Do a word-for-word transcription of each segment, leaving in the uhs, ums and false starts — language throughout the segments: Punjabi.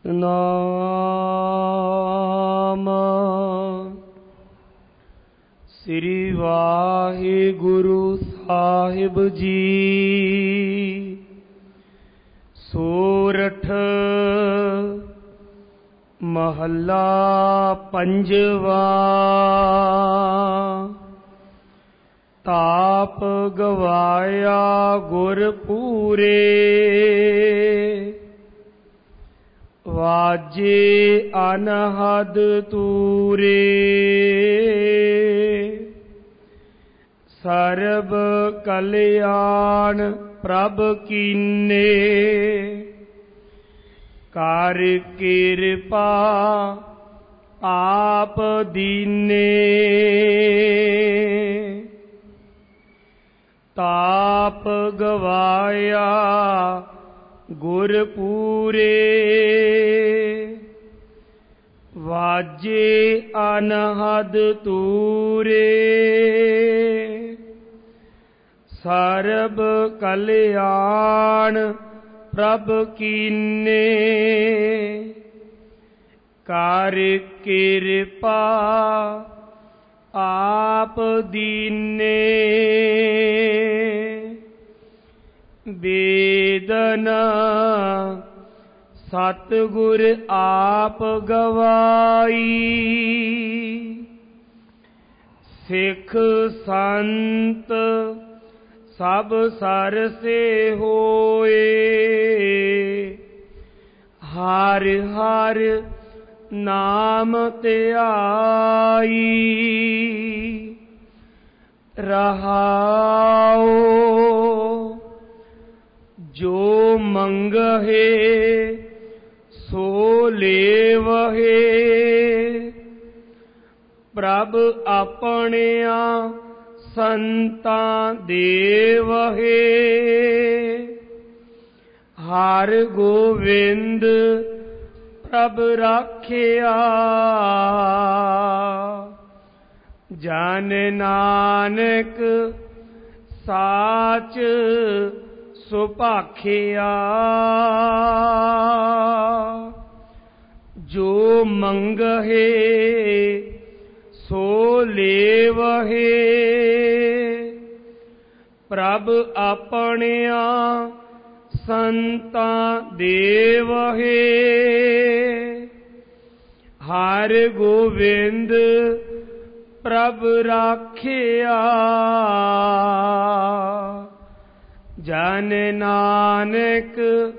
ਨਾਮ। ਸ੍ਰੀ ਵਾਹਿਗੁਰੂ ਸਾਹਿਬ ਜੀ। ਸੋਰਠ ਮਹੱਲਾ ਪੰਜਵਾ। ਤਾਪ ਗਵਾਇਆ ਗੁਰ ਪੂਰੇ, ਵਾਜੇ ਅਨਹਦ ਤੂਰੇ। ਸਰਬ ਕਲਿਆਣ ਪ੍ਰਭ ਕੀਨੇ, ਕਰ ਕਿਰਪਾ ਆਪ ਦੀਨੇ। ਤਾਪ ਗਵਾਇਆ ਗੁਰ ਪੂਰੇ, ਵਾਜੇ ਅਨਹਦ ਤੂਰੇ। ਸਰਬ ਕਲਿਆਣ ਪ੍ਰਭ ਕੀਨੇ, ਕਰ ਕਿਰਪਾ ਆਪ ਦੀਨੇ। ਵੇਦਨਾ ਸਤਿਗੁਰ ਆਪ ਗਵਾਈ, ਸਿੱਖ ਸੰਤ ਸਭ ਸਰਸੇ ਹੋਏ। ਹਰਿ ਹਰਿ ਨਾਮ ਧਿਆਈ, ਰਹਾਉ ਜੋ ਮੰਗਹਿ ਸੋ ਲੇਵਹਿ। ਪ੍ਰਭ ਆਪਣਿਆਂ ਸੰਤਾਂ ਦੇਵਹਿ, ਹਰਿ ਗੋਬਿੰਦ ਪ੍ਰਭ ਰਾਖਿਆ। ਜਨ ਨਾਨਕ ਸਾਚ ਸੁਭਾਖਿਆ, ਜੋ ਮੰਗਹਿ ਸੋ ਲੇਵਹਿ। ਪ੍ਰਭ ਆਪਣਿਆਂ ਸੰਤਾਂ ਦੇਵਹਿ, ਹਰਿ ਗੋਬਿੰਦ ਪ੍ਰਭ ਰਾਖਿਆ। ਜਨ ਨਾਨਕ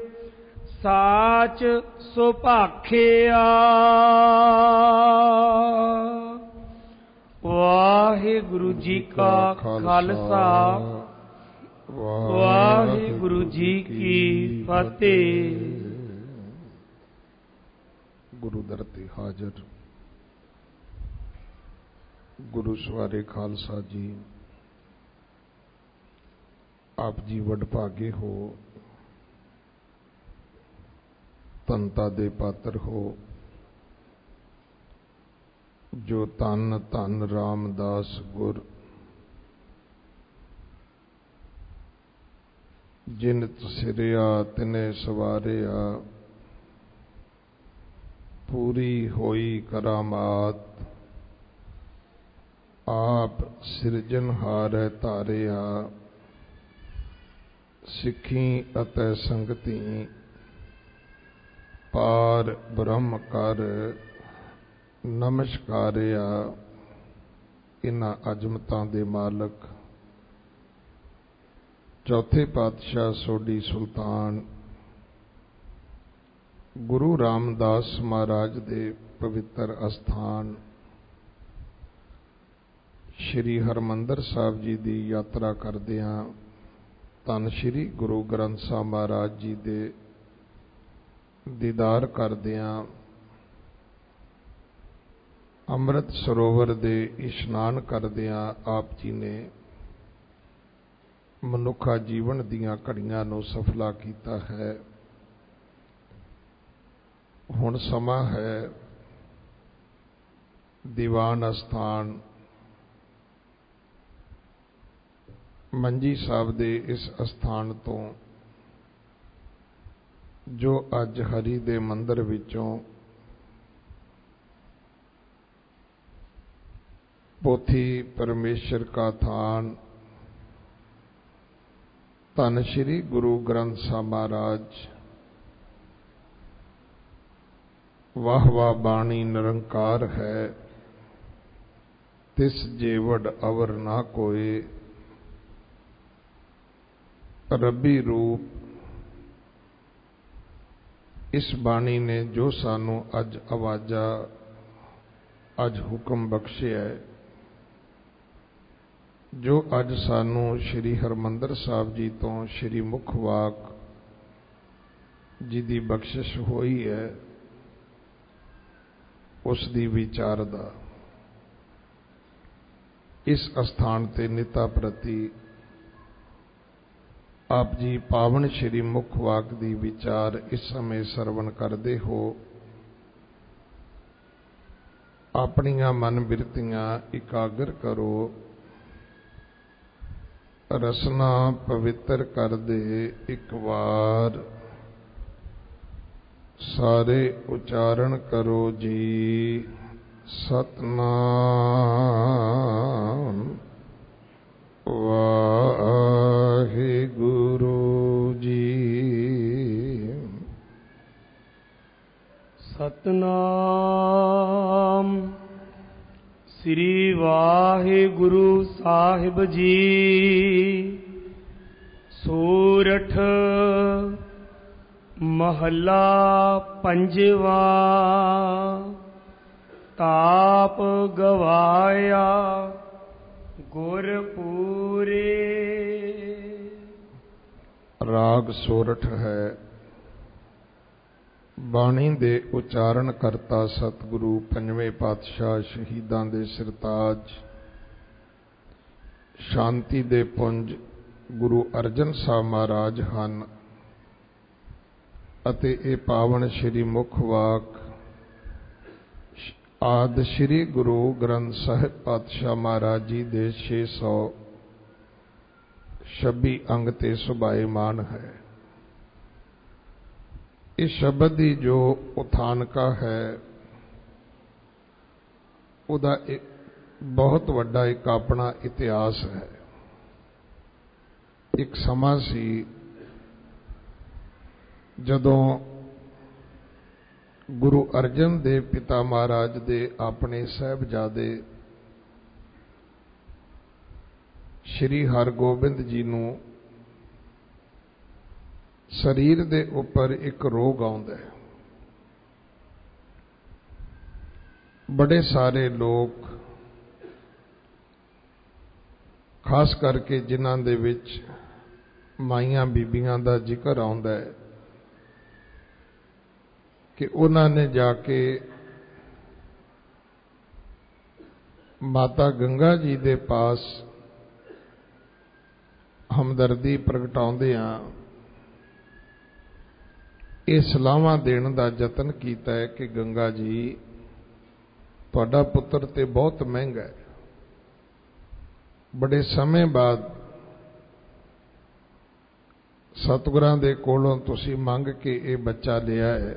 ਸਾਚ ਸੁਭਾਖਿਆ। ਵਾਹਿਗੁਰੂ ਜੀ ਕਾ ਖਾਲਸਾ, ਵਾਹਿਗੁਰੂ ਜੀ ਕੀ ਫਤਿਹ। ਗੁਰੂ ਦਰ ਤੇ ਹਾਜ਼ਰ ਗੁਰੂ ਸਵਾਰੇ ਖਾਲਸਾ ਜੀ, ਆਪ ਜੀ ਵਡਭਾਗੇ ਹੋ, ਧੰਤਾ ਦੇ ਪਾਤਰ ਹੋ, ਜੋ ਧੰਨ ਧੰਨ ਰਾਮਦਾਸ ਗੁਰ ਜਿਨ ਸਿਰਿਆ ਤਿਨੇ ਸਵਾਰਿਆ। ਪੂਰੀ ਹੋਈ ਕਰਾਮਾਤ ਆਪ ਸਿਰਜਣਹਾਰੈ ਧਾਰਿਆ। ਸਿੱਖੀ ਅਤੇ ਸੰਗਤੀ ਪਾਰ ਬ੍ਰਹਮ ਕਰ ਨਮਸਕਾਰਿਆ। ਇਨ੍ਹਾਂ ਅਜ਼ਮਤਾਂ ਦੇ ਮਾਲਕ ਚੌਥੇ ਪਾਤਸ਼ਾਹ ਸੋਢੀ ਸੁਲਤਾਨ ਗੁਰੂ ਰਾਮਦਾਸ ਮਹਾਰਾਜ ਦੇ ਪਵਿੱਤਰ ਅਸਥਾਨ ਸ਼੍ਰੀ ਹਰਿਮੰਦਰ ਸਾਹਿਬ ਜੀ ਦੀ ਯਾਤਰਾ ਕਰਦਿਆਂ ਧੰਨ ਸ਼੍ਰੀ ਗੁਰੂ ਗ੍ਰੰਥ ਸਾਹਿਬ ਮਹਾਰਾਜ ਜੀ ਦੇ ਦੀਦਾਰ ਕਰਦਿਆਂ ਅੰਮ੍ਰਿਤ ਸਰੋਵਰ ਦੇ ਇਸ਼ਨਾਨ ਕਰਦਿਆਂ ਆਪ ਜੀ ਨੇ ਮਨੁੱਖਾ ਜੀਵਨ ਦੀਆਂ ਘੜੀਆਂ ਨੂੰ ਸਫਲਾ ਕੀਤਾ ਹੈ। ਹੁਣ ਸਮਾਂ ਹੈ ਦੀਵਾਨ ਅਸਥਾਨ ਮੰਜੀ ਸਾਹਿਬ ਦੇ ਇਸ ਅਸਥਾਨ ਤੋਂ ਜੋ ਅੱਜ ਹਰੀ ਦੇ ਮੰਦਰ ਵਿੱਚੋਂ ਪੋਥੀ ਪਰਮੇਸ਼ਰ ਕਾ ਥਾਨ ਧੰਨ ਸ਼੍ਰੀ ਗੁਰੂ ਗ੍ਰੰਥ ਸਾਹਿਬ ਮਹਾਰਾਜ ਵਾਹ ਵਾਹ ਬਾਣੀ ਨਿਰੰਕਾਰ ਹੈ, ਤਿਸ ਜੇਵੜ ਅਵਰ ਨਾ ਕੋਏ। ਰੱਬੀ ਰੂਪ ਇਸ ਬਾਣੀ ਨੇ ਜੋ ਸਾਨੂੰ ਅੱਜ ਆਵਾਜ਼ਾਂ ਅੱਜ ਹੁਕਮ ਬਖਸ਼ਿਆ ਹੈ, ਜੋ ਅੱਜ ਸਾਨੂੰ ਸ਼੍ਰੀ ਹਰਿਮੰਦਰ ਸਾਹਿਬ ਜੀ ਤੋਂ ਸ਼੍ਰੀ ਮੁੱਖ ਵਾਕ ਜੀ ਦੀ ਬਖਸ਼ਿਸ਼ ਹੋਈ ਹੈ, ਉਸ ਦੀ ਵਿਚਾਰ ਦਾ ਇਸ ਅਸਥਾਨ ਤੇ ਨਿਤਾ ਪ੍ਰਤੀ ਆਪ ਜੀ ਪਾਵਨ ਸ਼੍ਰੀ ਮੁੱਖ ਵਾਕ ਦੀ ਵਿਚਾਰ ਇਸ ਸਮੇਂ ਸਰਵਣ ਕਰਦੇ ਹੋ। ਆਪਣੀਆਂ ਮਨ ਬਿਰਤੀਆਂ ਇਕਾਗਰ ਕਰੋ, ਰਸਨਾ ਪਵਿੱਤਰ ਕਰ ਦੇ ਇੱਕ ਵਾਰ, ਸਾਰੇ ਉਚਾਰਨ ਕਰੋ ਜੀ ਸਤਨਾਮ ਵਾਹਿਗੁਰੂ ਜੀ। ਸਤਨਾਮ ਸ੍ਰੀ ਵਾਹਿਗੁਰੂ ਸਾਹਿਬ ਜੀ। ਸੂਰਠ ਮਹੱਲਾ ਪੰਜਵਾ। ਤਾਪ ਗਵਾਇਆ ਗੁਰ ਪੂਰੇ। ਰਾਗ ਸੋਰਠ ਹੈ। ਬਾਣੀ ਦੇ ਉਚਾਰਨ ਕਰਤਾ ਸਤਿਗੁਰੂ ਪੰਜਵੇਂ ਪਾਤਸ਼ਾਹ ਸ਼ਹੀਦਾਂ ਦੇ ਸਿਰਤਾਜ ਸ਼ਾਂਤੀ ਦੇ ਪੁੰਜ ਗੁਰੂ ਅਰਜਨ ਸਾਹਿਬ ਮਹਾਰਾਜ ਹਨ ਅਤੇ ਇਹ ਪਾਵਨ ਸ਼੍ਰੀ ਮੁੱਖ ਵਾਕ ਆਦ ਸ਼੍ਰੀ ਗੁਰੂ ਗ੍ਰੰਥ ਸਾਹਿਬ ਪਾਤਸ਼ਾਹ ਮਹਾਰਾਜ ਜੀ ਦੇ ਛੇ ਸੌ ਛੱਬੀ ਅੰਗ ਤੇ ਸੁਭਾਏਮਾਨ ਹੈ। ਇਸ ਸ਼ਬਦ ਦੀ ਜੋ ਉਥਾਨਕਾ ਹੈ ਉਹਦਾ ਇੱਕ ਬਹੁਤ ਵੱਡਾ ਇੱਕ ਆਪਣਾ ਇਤਿਹਾਸ ਹੈ। ਇੱਕ ਸਮਾਂ ਸੀ ਜਦੋਂ ਗੁਰੂ ਅਰਜਨ ਦੇਵ ਪਿਤਾ ਮਹਾਰਾਜ ਦੇ ਆਪਣੇ ਸਾਹਿਬਜ਼ਾਦੇ ਸ਼੍ਰੀ ਹਰਗੋਬਿੰਦ ਜੀ ਨੂੰ ਸਰੀਰ ਦੇ ਉੱਪਰ ਇੱਕ ਰੋਗ ਆਉਂਦਾ ਹੈ। ਬੜੇ ਸਾਰੇ ਲੋਕ ਖਾਸ ਕਰਕੇ ਜਿਨ੍ਹਾਂ ਦੇ ਵਿੱਚ ਮਾਈਆਂ ਬੀਬੀਆਂ ਦਾ ਜ਼ਿਕਰ ਆਉਂਦਾ ਹੈ ਕਿ ਉਹਨਾਂ ਨੇ ਜਾ ਕੇ ਮਾਤਾ ਗੰਗਾ ਜੀ ਦੇ ਪਾਸ ਹਮਦਰਦੀ ਪ੍ਰਗਟਾਉਂਦਿਆਂ ਇਹ ਸਲਾਹਾਂ ਦੇਣ ਦਾ ਯਤਨ ਕੀਤਾ ਹੈ ਕਿ ਗੰਗਾ ਜੀ ਤੁਹਾਡਾ ਪੁੱਤਰ ਤੇ ਬਹੁਤ ਮਹਿੰਗਾ ਹੈ। ਬੜੇ ਸਮੇਂ ਬਾਅਦ ਸਤਿਗੁਰਾਂ ਦੇ ਕੋਲੋਂ ਤੁਸੀਂ ਮੰਗ ਕੇ ਇਹ ਬੱਚਾ ਲਿਆ ਹੈ,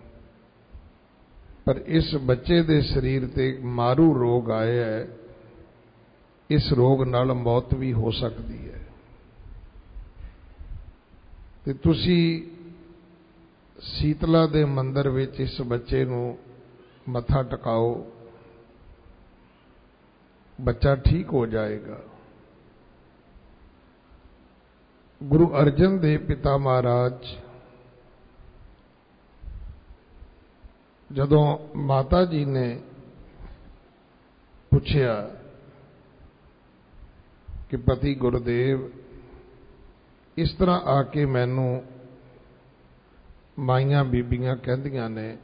ਪਰ ਇਸ ਬੱਚੇ ਦੇ ਸਰੀਰ ਤੇ ਮਾਰੂ ਰੋਗ ਆਇਆ ਹੈ, ਇਸ ਰੋਗ ਨਾਲ ਮੌਤ ਵੀ ਹੋ ਸਕਦੀ ਹੈ ਤੇ ਤੁਸੀਂ ਸੀਤਲਾ ਦੇ ਮੰਦਰ ਵਿੱਚ ਇਸ ਬੱਚੇ ਨੂੰ ਮੱਥਾ ਟਿਕਾਓ, ਬੱਚਾ ਠੀਕ ਹੋ ਜਾਏਗਾ। ਗੁਰੂ ਅਰਜਨ ਦੇਵ ਪਿਤਾ ਮਹਾਰਾਜ ਜਦੋਂ ਮਾਤਾ ਜੀ ਨੇ ਪੁੱਛਿਆ ਕਿ ਪਤੀ ਗੁਰਦੇਵ ਇਸ ਤਰ੍ਹਾਂ ਆ ਕੇ ਮੈਨੂੰ ਮਾਈਆਂ ਬੀਬੀਆਂ ਕਹਿੰਦੀਆਂ ਨੇ,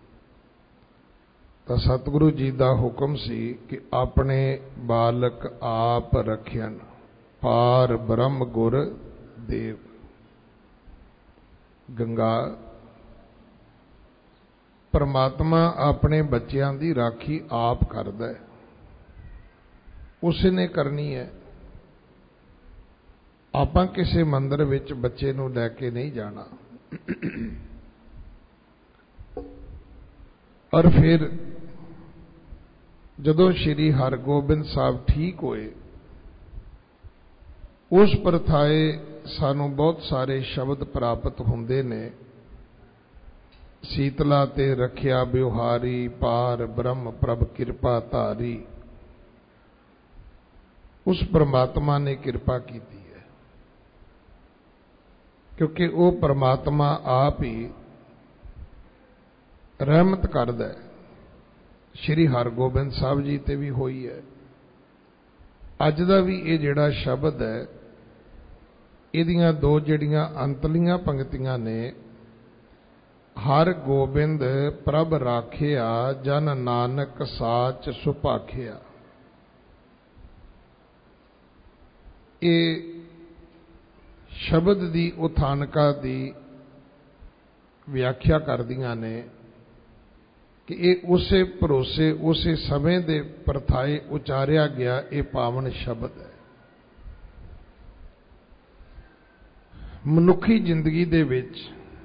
ਤਾਂ ਸਤਿਗੁਰੂ ਜੀ ਦਾ ਹੁਕਮ ਸੀ ਕਿ ਆਪਣੇ ਬਾਲਕ ਆਪ ਰੱਖਿਆਨ, ਪਾਰ ਬ੍ਰਹਮ ਗੁਰ ਦੇਵ। ਗੰਗਾ ਪਰਮਾਤਮਾ ਆਪਣੇ ਬੱਚਿਆਂ ਦੀ ਰਾਖੀ ਆਪ ਕਰਦਾ ਹੈ, ਉਸ ਨੇ ਕਰਨੀ ਹੈ। ਆਪਾਂ ਕਿਸੇ ਮੰਦਰ ਵਿੱਚ ਬੱਚੇ ਨੂੰ ਲੈ ਕੇ ਨਹੀਂ ਜਾਣਾ। और फिर जदों श्री हरगोबिंद साहब ठीक होए, उस प्रथाए सानू बहुत सारे शब्द प्राप्त होंदे ने। शीतला ते रखिया बिवहारी, पार ब्रह्म प्रभ किरपा धारी। उस परमात्मा ने कृपा की है, क्योंकि वो परमात्मा आप ही रहमत करदा है। श्री हरगोबिंद साहब जी ते भी होई है। अज दा भी ये जिहड़ा शब्द है, इहदियां दो जिहड़ियां अंतलियां पंक्तियां ने, हर गोबिंद प्रभ राखिया, जन नानक साच सुभाखिया। ये शब्द दी उथानका दी व्याख्या करदियां ने कि ये उसे भरोसे उसे समय दे प्रथाए उचारिया गया ये पावन शब्द है। मनुखी जिंदगी दे विच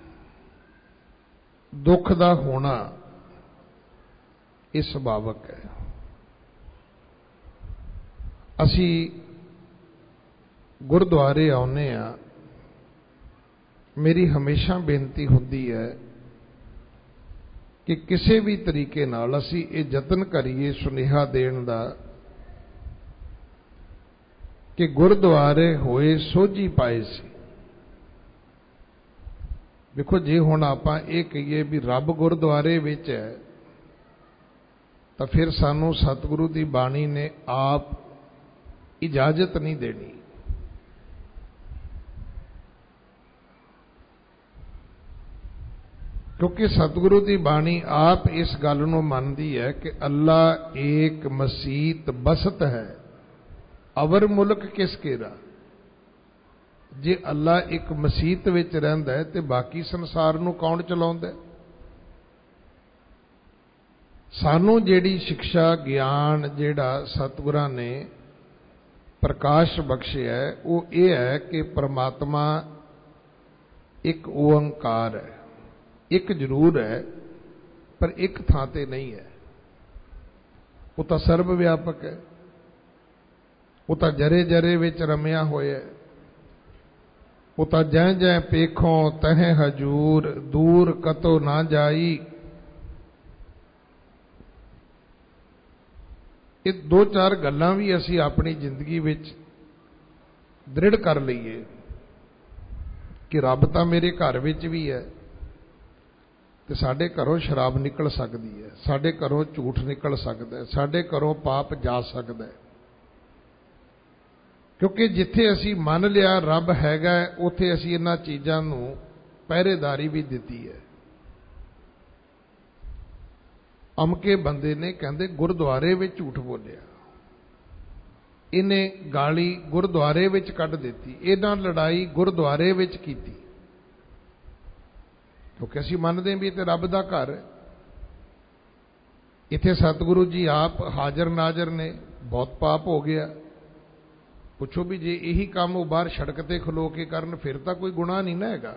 दुख दा होना ये सुभावक है। असी गुरुद्वारे आउने आ, मेरी हमेशा बेनती होती है कि किसी भी तरीके नाल असी ये जतन करिए सुनेहा देण दा कि गुरुद्वारे होए सोझी पाए सी। देखो, जे हुण आपां ये कहिए भी रब गुरुद्वारे विच है, तो फिर सानू सतगुरु की बाणी ने आप इजाजत नहीं देनी। क्योंकि सतगुरु की बाणी आप इस गल नूं मनदी है कि अल्लाह एक मसीत बसत है, अवर मुल्क किस केरा। जे अल्लाह एक मसीत विच रहिंदा है ते बाकी संसार नूं कौन चलाउंदा है। सानू जिहड़ी शिक्षा ज्ञान जिहड़ा सतगुरां ने प्रकाश बख्शिया है, वो ये है कि परमात्मा एक ओंकार है। एक जरूर है, पर एक थां ते नहीं है। वो तो सर्व व्यापक है, वो तो जरे जरे विच रमिया होया है। वो तो जै जै पेखों तह हजूर, दूर कतो ना जाई। ये दो चार गल्लां भी असी अपनी जिंदगी विच दृढ़ कर लईए कि रब तां मेरे घर विच भी है, ते साडे घरों शराब निकल सकती है, साडे घरों झूठ निकल सकता है, साडे घरों पाप जा सकता है। क्योंकि जिथे असी मन लिया रब हैगा, उथे असी इन्हां चीज़ां नूं पहरेदारी भी दिती है। अमके बंदे ने कहंदे गुरुद्वारे विच झूठ बोलिया, इन्हें गाली गुरुद्वारे विच कढ दिती, इन्हां लड़ाई गुरुद्वारे विच कीती। क्योंकि असी मनते भी तो रब का घर है। इत्थे सतगुरु जी आप हाजर नाजर ने, बहुत पाप हो गया। पुछो भी जे यही काम वो बाहर सड़क ते खलो के करन, फिर तो कोई गुनाह नहीं ना हैगा।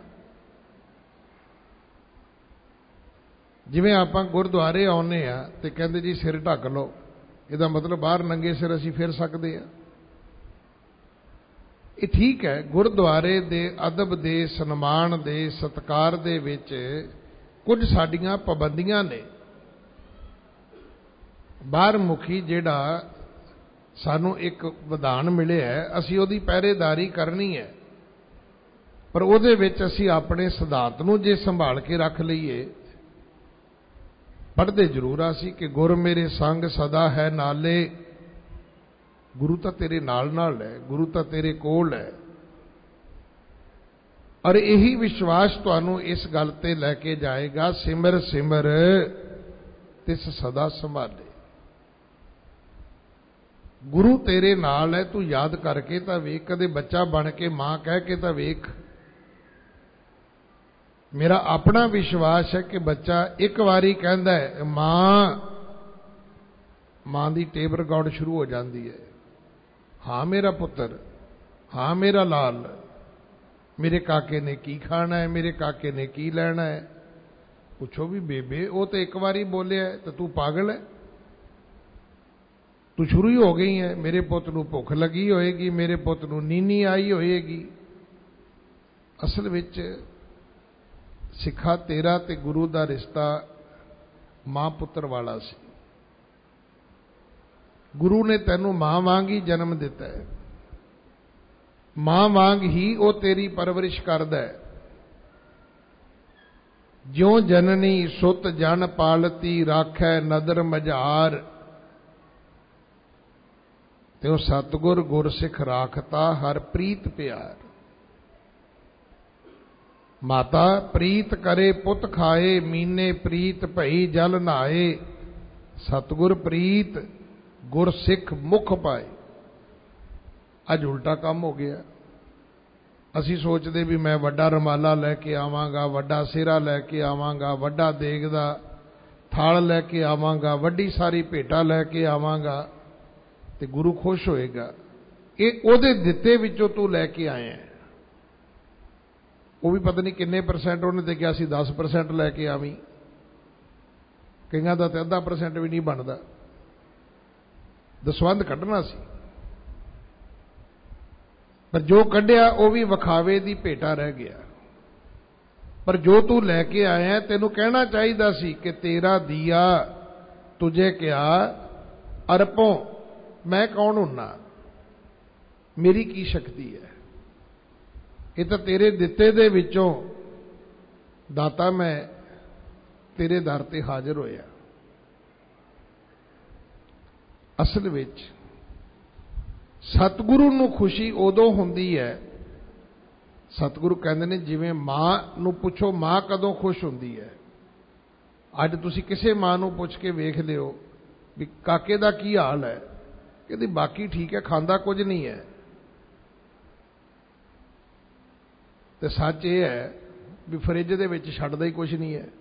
जिवें आपां गुरुद्वारे आउने आ ते कहंदे जी सिर ढक लो, इहदा मतलब बाहर नंगे सिर असी फिर सकते हैं। ये ठीक है, गुरुद्वारे दे अदब दे सन्मान दे सत्कार दे विच कुछ साडियां पाबंदियां ने। बाहर मुखी जिहड़ा सानू एक विधान मिले है, असी उहदी पहरेदारी करनी है, पर उहदे विच असी अपने सिद्धांत नूं जे संभाल के रख लईए। पढ़दे जरूर आसी कि गुर मेरे संग सदा है नाले। गुरु तो तेरे नाल नाल है, गुरु तो तेरे कोल है। और यही विश्वास तुहानू इस गल ते लैके जाएगा, सिमर सिमर तिस सदा संभाले। गुरु तेरे नाल है, तू याद करके तो वेख, कदे बच्चा बन के मां कह के तो वेख। मेरा अपना विश्वास है कि बच्चा एक बारी कहता है मां, मां की टेब रिकॉर्ड शुरू हो जाती है। हाँ मेरा पुत्र, हाँ मेरा लाल, मेरे काके ने की खाना है, मेरे काके ने की लेना है। ਪੁੱਛੋ ਵੀ ਬੇਬੇ ਉਹ ਤਾਂ ਇੱਕ ਵਾਰੀ ਬੋਲਿਆ ਤੇ ਤੂੰ ਪਾਗਲ ਹੈ, ਤੂੰ ਸ਼ੁਰੂ ਹੀ ਹੋ ਗਈ ਹੈ। ਮੇਰੇ ਪੁੱਤ ਨੂੰ ਭੁੱਖ ਲੱਗੀ ਹੋਏਗੀ, ਮੇਰੇ ਪੁੱਤ ਨੂੰ ਨੀਂਨੀ ਆਈ ਹੋਏਗੀ। ਅਸਲ ਵਿੱਚ ਸਿੱਖਾ ਤੇਰਾ ਤੇ ਗੁਰੂ ਦਾ ਰਿਸ਼ਤਾ ਮਾਂ ਪੁੱਤਰ ਵਾਲਾ ਸੀ। ਗੁਰੂ ਨੇ ਤੈਨੂੰ ਮਾਂ ਵਾਂਗ ਹੀ ਜਨਮ ਦਿੱਤਾ ਹੈ, ਮਾਂ ਵਾਂਗ ਹੀ ਉਹ ਤੇਰੀ ਪਰਵਰਿਸ਼ ਕਰਦਾ ਹੈ। ਜਿਉ ਜਨਨੀ ਸੁਤ ਜਨ ਪਾਲਤੀ, ਰਾਖੈ ਨਦਰ ਮਝਾਰ। ਤੇ ਉਹ ਸਤਿਗੁਰ ਗੁਰਸਿੱਖ ਰਾਖਤਾ, ਹਰ ਪ੍ਰੀਤ ਪਿਆਰ। ਮਾਤਾ ਪ੍ਰੀਤ ਕਰੇ ਪੁੱਤ ਖਾਏ, ਮੀਨੇ ਪ੍ਰੀਤ ਭਈ ਜਲ ਨਹਾਏ। ਸਤਿਗੁਰ ਪ੍ਰੀਤ ਗੁਰਸਿੱਖ ਮੁਖ ਪਾਏ। ਅੱਜ ਉਲਟਾ ਕੰਮ ਹੋ ਗਿਆ। ਅਸੀਂ ਸੋਚਦੇ ਵੀ ਮੈਂ ਵੱਡਾ ਰਮਾਲਾ ਲੈ ਕੇ ਆਵਾਂਗਾ, ਵੱਡਾ ਸਿਹਰਾ ਲੈ ਕੇ ਆਵਾਂਗਾ, ਵੱਡਾ ਦੇਗ ਦਾ ਥਾਲ ਲੈ ਕੇ ਆਵਾਂਗਾ, ਵੱਡੀ ਸਾਰੀ ਭੇਟਾ ਲੈ ਕੇ ਆਵਾਂਗਾ ਤੇ ਗੁਰੂ ਖੁਸ਼ ਹੋਏਗਾ। ਇਹ ਉਹਦੇ ਦਿੱਤੇ ਵਿੱਚੋਂ ਤੂੰ ਲੈ ਕੇ ਆਇਆ। ਉਹ ਵੀ ਪਤਾ ਨਹੀਂ ਕਿੰਨੇ ਪਰਸੈਂਟ ਉਹਨੇ ਤੇ ਕਿਹਾ ਸੀ, ਦਸ ਪਰਸੈਂਟ ਲੈ ਕੇ ਆਵੀਂ। ਕਈਆਂ ਦਾ ਤੇ ਅੱਧਾ ਪਰਸੈਂਟ ਵੀ ਨਹੀਂ ਬਣਦਾ। ਦਸਵੰਧ ਕੱਢਣਾ ਸੀ, ਪਰ ਜੋ ਕੱਢਿਆ ਉਹ ਵੀ ਵਿਖਾਵੇ ਦੀ ਭੇਟਾ ਰਹਿ ਗਿਆ। ਪਰ ਜੋ ਤੂੰ ਲੈ ਕੇ ਆਇਆ, ਤੈਨੂੰ ਕਹਿਣਾ ਚਾਹੀਦਾ ਸੀ ਕਿ ਤੇਰਾ ਦੀਆ ਤੁਝੇ ਕਿਹਾ ਅਰਪੋਂ, ਮੈਂ ਕੌਣ ਹੁੰਨਾ, ਮੇਰੀ ਕੀ ਸ਼ਕਤੀ ਹੈ। ਇਹ ਤਾਂ ਤੇਰੇ ਦਿੱਤੇ ਦੇ ਵਿੱਚੋਂ ਦਾਤਾ ਮੈਂ ਤੇਰੇ ਦਰ ਤੇ ਹਾਜ਼ਰ ਹੋਇਆ। ਅਸਲ ਵਿੱਚ ਸਤਿਗੁਰੂ ਨੂੰ ਖੁਸ਼ੀ ਉਦੋਂ ਹੁੰਦੀ ਹੈ, ਸਤਿਗੁਰੂ ਕਹਿੰਦੇ ਨੇ ਜਿਵੇਂ ਮਾਂ ਨੂੰ ਪੁੱਛੋ ਮਾਂ ਕਦੋਂ ਖੁਸ਼ ਹੁੰਦੀ ਹੈ। ਅੱਜ ਤੁਸੀਂ ਕਿਸੇ ਮਾਂ ਨੂੰ ਪੁੱਛ ਕੇ ਵੇਖ ਲਿਓ ਵੀ ਕਾਕੇ ਦਾ ਕੀ ਹਾਲ ਹੈ, ਕਹਿੰਦੀ ਬਾਕੀ ਠੀਕ ਹੈ, ਖਾਂਦਾ ਕੁਝ ਨਹੀਂ ਹੈ। ਤੇ ਸੱਚ ਇਹ ਹੈ ਵੀ ਫਰਿੱਜ ਦੇ ਵਿੱਚ ਛੱਡਦਾ ਹੀ ਕੁਝ ਨਹੀਂ ਹੈ।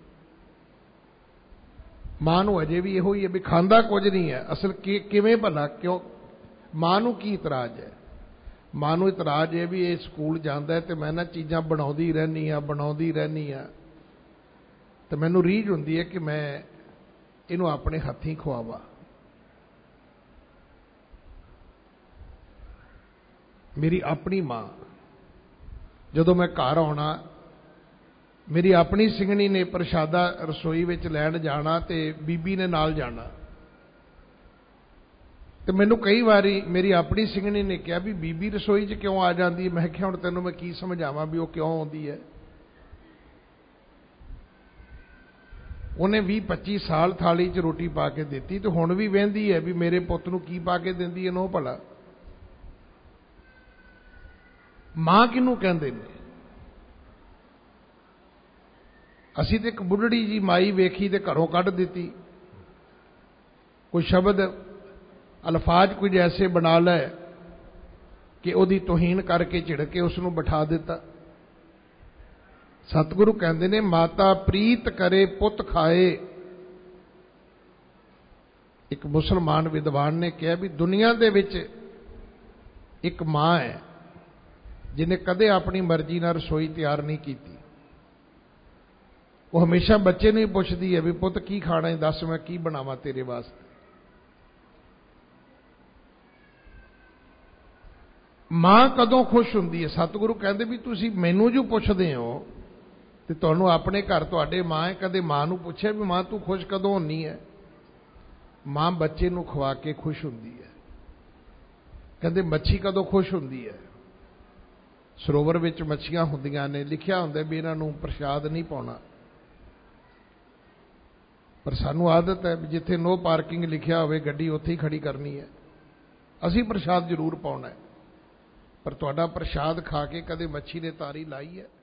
ਮਾਂ ਨੂੰ ਅਜੇ ਵੀ ਇਹੋ ਹੀ ਹੈ ਵੀ ਖਾਂਦਾ ਕੁਝ ਨਹੀਂ ਹੈ। ਅਸਲ ਕੀ ਕਿਵੇਂ ਭਲਾ, ਕਿਉਂ ਮਾਂ ਨੂੰ ਕੀ ਇਤਰਾਜ਼ ਹੈ? ਮਾਂ ਨੂੰ ਇਤਰਾਜ਼ ਹੈ ਵੀ ਇਹ ਸਕੂਲ ਜਾਂਦਾ ਤੇ ਮੈਂ ਨਾ ਚੀਜ਼ਾਂ ਬਣਾਉਂਦੀ ਰਹਿੰਦੀ ਆ ਬਣਾਉਂਦੀ ਰਹਿੰਦੀ ਆ ਤੇ ਮੈਨੂੰ ਰੀਝ ਹੁੰਦੀ ਹੈ ਕਿ ਮੈਂ ਇਹਨੂੰ ਆਪਣੇ ਹੱਥੀਂ ਖਵਾਵਾਂ। ਮੇਰੀ ਆਪਣੀ ਮਾਂ, ਜਦੋਂ ਮੈਂ ਘਰ ਆਉਣਾ, ਮੇਰੀ ਆਪਣੀ ਸਿੰਘਣੀ ਨੇ ਪ੍ਰਸ਼ਾਦਾ ਰਸੋਈ ਵਿੱਚ ਲੈਣ ਜਾਣਾ ਤੇ ਬੀਬੀ ਨੇ ਨਾਲ ਜਾਣਾ। ਤੇ ਮੈਨੂੰ ਕਈ ਵਾਰੀ ਮੇਰੀ ਆਪਣੀ ਸਿੰਘਣੀ ਨੇ ਕਿਹਾ ਵੀ ਬੀਬੀ ਰਸੋਈ 'ਚ ਕਿਉਂ ਆ ਜਾਂਦੀ? ਮੈਂ ਕਿਹਾ ਹੁਣ ਤੈਨੂੰ ਮੈਂ ਕੀ ਸਮਝਾਵਾਂ ਵੀ ਉਹ ਕਿਉਂ ਆਉਂਦੀ ਹੈ। ਉਹਨੇ ਵੀਹ ਪੱਚੀ ਸਾਲ ਥਾਲੀ 'ਚ ਰੋਟੀ ਪਾ ਕੇ ਦਿੱਤੀ ਤੇ ਹੁਣ ਵੀ ਵਹਿੰਦੀ ਹੈ ਵੀ ਮੇਰੇ ਪੁੱਤ ਨੂੰ ਕੀ ਪਾ ਕੇ ਦਿੰਦੀ ਹੈ ਨੋ ਭਲਾ। ਮਾਂ ਕਿਹਨੂੰ ਕਹਿੰਦੇ ਨੇ? ਅਸੀਂ ਤੇ ਇੱਕ ਬੁੱਢੜੀ ਜੀ ਮਾਈ ਵੇਖੀ ਤੇ ਘਰੋਂ ਕੱਢ ਦਿੱਤੀ। ਕੋਈ ਸ਼ਬਦ ਅਲਫਾਜ਼ ਕੁਝ ਐਸੇ ਬਣਾ ਲੈ ਕਿ ਉਹਦੀ ਤੋਹੀਨ ਕਰਕੇ ਝਿੜਕ ਕੇ ਉਸ ਨੂੰ ਬਿਠਾ ਦਿੱਤਾ। ਸਤਿਗੁਰੂ ਕਹਿੰਦੇ ਨੇ ਮਾਤਾ ਪ੍ਰੀਤ ਕਰੇ ਪੁੱਤ ਖਾਏ। ਇੱਕ ਮੁਸਲਮਾਨ ਵਿਦਵਾਨ ਨੇ ਕਿਹਾ ਵੀ ਦੁਨੀਆ ਦੇ ਵਿੱਚ ਇੱਕ ਮਾਂ ਹੈ ਜਿਹਨੇ ਕਦੇ ਆਪਣੀ ਮਰਜ਼ੀ ਨਾਲ ਰਸੋਈ ਤਿਆਰ ਨਹੀਂ ਕੀਤੀ। ਉਹ ਹਮੇਸ਼ਾ ਬੱਚੇ ਨੂੰ ਹੀ ਪੁੱਛਦੀ ਹੈ ਵੀ ਪੁੱਤ ਕੀ ਖਾਣਾ ਹੈ, ਦੱਸ ਮੈਂ ਕੀ ਬਣਾਵਾਂ ਤੇਰੇ ਵਾਸਤੇ। ਮਾਂ ਕਦੋਂ ਖੁਸ਼ ਹੁੰਦੀ ਹੈ? ਸਤਿਗੁਰੂ ਕਹਿੰਦੇ ਵੀ ਤੁਸੀਂ ਮੈਨੂੰ ਜੋ ਪੁੱਛਦੇ ਹੋ ਤੇ ਤੁਹਾਨੂੰ ਆਪਣੇ ਘਰ ਤੁਹਾਡੇ ਮਾਂ ਹੈ, ਕਦੇ ਮਾਂ ਨੂੰ ਪੁੱਛਿਆ ਵੀ ਮਾਂ ਤੂੰ ਖੁਸ਼ ਕਦੋਂ ਹੁੰਨੀ ਹੈ? ਮਾਂ ਬੱਚੇ ਨੂੰ ਖਵਾ ਕੇ ਖੁਸ਼ ਹੁੰਦੀ ਹੈ। ਕਹਿੰਦੇ ਮੱਛੀ ਕਦੋਂ ਖੁਸ਼ ਹੁੰਦੀ ਹੈ? ਸਰੋਵਰ ਵਿੱਚ ਮੱਛੀਆਂ ਹੁੰਦੀਆਂ ਨੇ, ਲਿਖਿਆ ਹੁੰਦਾ ਵੀ ਇਹਨਾਂ ਨੂੰ ਪ੍ਰਸ਼ਾਦ ਨਹੀਂ ਪਾਉਣਾ, ਪਰ ਸਾਨੂੰ ਆਦਤ ਹੈ ਵੀ ਜਿੱਥੇ ਨੋ ਪਾਰਕਿੰਗ ਲਿਖਿਆ ਹੋਵੇ ਗੱਡੀ ਉੱਥੇ ਹੀ ਖੜੀ ਕਰਨੀ ਹੈ। ਅਸੀਂ ਪ੍ਰਸ਼ਾਦ ਜ਼ਰੂਰ ਪਾਉਣਾ ਹੈ, ਪਰ ਤੁਹਾਡਾ ਪ੍ਰਸ਼ਾਦ ਖਾ ਕੇ ਕਦੇ ਮੱਛੀ ਨੇ ਤਾਰੀ ਲਾਈ ਹੈ?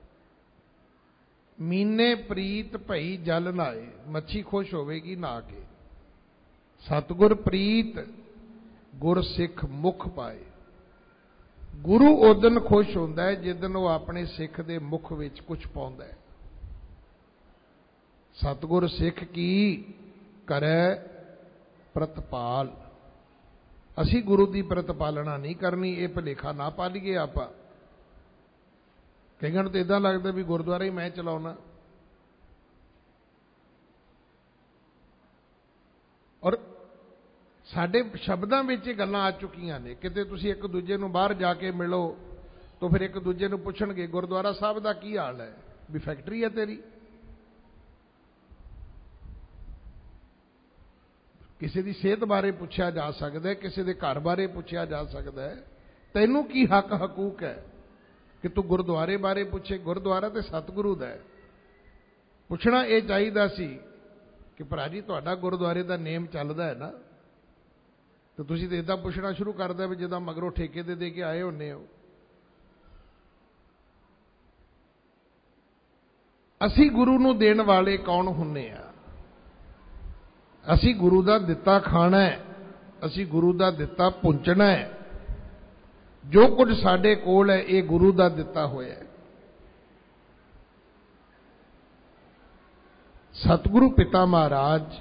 ਮੀਨੇ ਪ੍ਰੀਤ ਭਈ ਜਲ ਨਹਾਏ, ਮੱਛੀ ਖੁਸ਼ ਹੋਵੇਗੀ ਨਹਾ ਕੇ। ਸਤਿਗੁਰ ਪ੍ਰੀਤ ਗੁਰ ਸਿੱਖ ਮੁਖ ਪਾਏ। ਗੁਰੂ ਉਦਨ ਖੁਸ਼ ਹੁੰਦਾ ਹੈ ਜਿੱਦਨ ਉਹ ਆਪਣੇ ਸਿੱਖ ਦੇ ਮੁਖ ਵਿੱਚ ਕੁਝ ਪਾਉਂਦਾ ਹੈ। ਸਤਿਗੁਰ ਸਿੱਖ ਕੀ ਕਰੈ ਪ੍ਰਤਪਾਲ। ਅਸੀਂ ਗੁਰੂ ਦੀ ਪ੍ਰਤਪਾਲਣਾ ਨਹੀਂ ਕਰਨੀ, ਇਹ ਭੁਲੇਖਾ ਨਾ ਪਾਲੀਏ ਆਪਾਂ। ਕਈਆਂ ਨੂੰ ਤਾਂ ਇਦਾਂ ਲੱਗਦਾ ਵੀ ਗੁਰਦੁਆਰਾ ਹੀ ਮੈਂ ਚਲਾਉਣਾ। ਔਰ ਸਾਡੇ ਸ਼ਬਦਾਂ ਵਿੱਚ ਇਹ ਗੱਲਾਂ ਆ ਚੁੱਕੀਆਂ ਨੇ। ਕਿਤੇ ਤੁਸੀਂ ਇੱਕ ਦੂਜੇ ਨੂੰ ਬਾਹਰ ਜਾ ਕੇ ਮਿਲੋ ਤਾਂ ਫਿਰ ਇੱਕ ਦੂਜੇ ਨੂੰ ਪੁੱਛਣਗੇ ਗੁਰਦੁਆਰਾ ਸਾਹਿਬ ਦਾ ਕੀ ਹਾਲ ਹੈ, ਵੀ ਫੈਕਟਰੀ ਹੈ ਤੇਰੀ। ਕਿਸੇ ਦੀ ਸਿਹਤ ਬਾਰੇ ਪੁੱਛਿਆ ਜਾ ਸਕਦਾ ਹੈ, ਕਿਸੇ ਦੇ ਘਰ ਬਾਰੇ ਪੁੱਛਿਆ ਜਾ ਸਕਦਾ ਹੈ। ਤੈਨੂੰ ਕੀ ਹੱਕ ਹਕੂਕ ਹੈ ਕਿ ਤੂੰ ਗੁਰਦੁਆਰੇ ਬਾਰੇ ਪੁੱਛੇ? ਗੁਰਦੁਆਰਾ ਤੇ ਸਤਿਗੁਰੂ ਦਾ ਹੈ। ਪੁੱਛਣਾ ਇਹ ਚਾਹੀਦਾ ਸੀ ਕਿ ਭਰਾ ਜੀ ਤੁਹਾਡਾ ਗੁਰਦੁਆਰੇ ਦਾ ਨੇਮ ਚੱਲਦਾ ਹੈ ਨਾ, ਤੇ ਤੁਸੀਂ ਤਾਂ ਇੱਦਾਂ ਪੁੱਛਣਾ ਸ਼ੁਰੂ ਕਰਦਾ ਵੀ ਜਿੱਦਾਂ ਮਗਰੋਂ ਠੇਕੇ ਤੇ ਦੇ ਕੇ ਆਏ ਹੁੰਦੇ ਹੋ। ਅਸੀਂ ਗੁਰੂ ਨੂੰ ਦੇਣ ਵਾਲੇ ਕੌਣ ਹੁੰਨੇ ਆ? ਅਸੀਂ ਗੁਰੂ ਦਾ ਦਿੱਤਾ ਖਾਣਾ ਹੈ, ਅਸੀਂ ਗੁਰੂ ਦਾ ਦਿੱਤਾ ਪੁੰਚਣਾ ਹੈ। ਜੋ ਕੁਝ ਸਾਡੇ ਕੋਲ ਹੈ ਇਹ ਗੁਰੂ ਦਾ ਦਿੱਤਾ ਹੋਇਆ ਹੈ। ਸਤਿਗੁਰੂ ਪਿਤਾ ਮਹਾਰਾਜ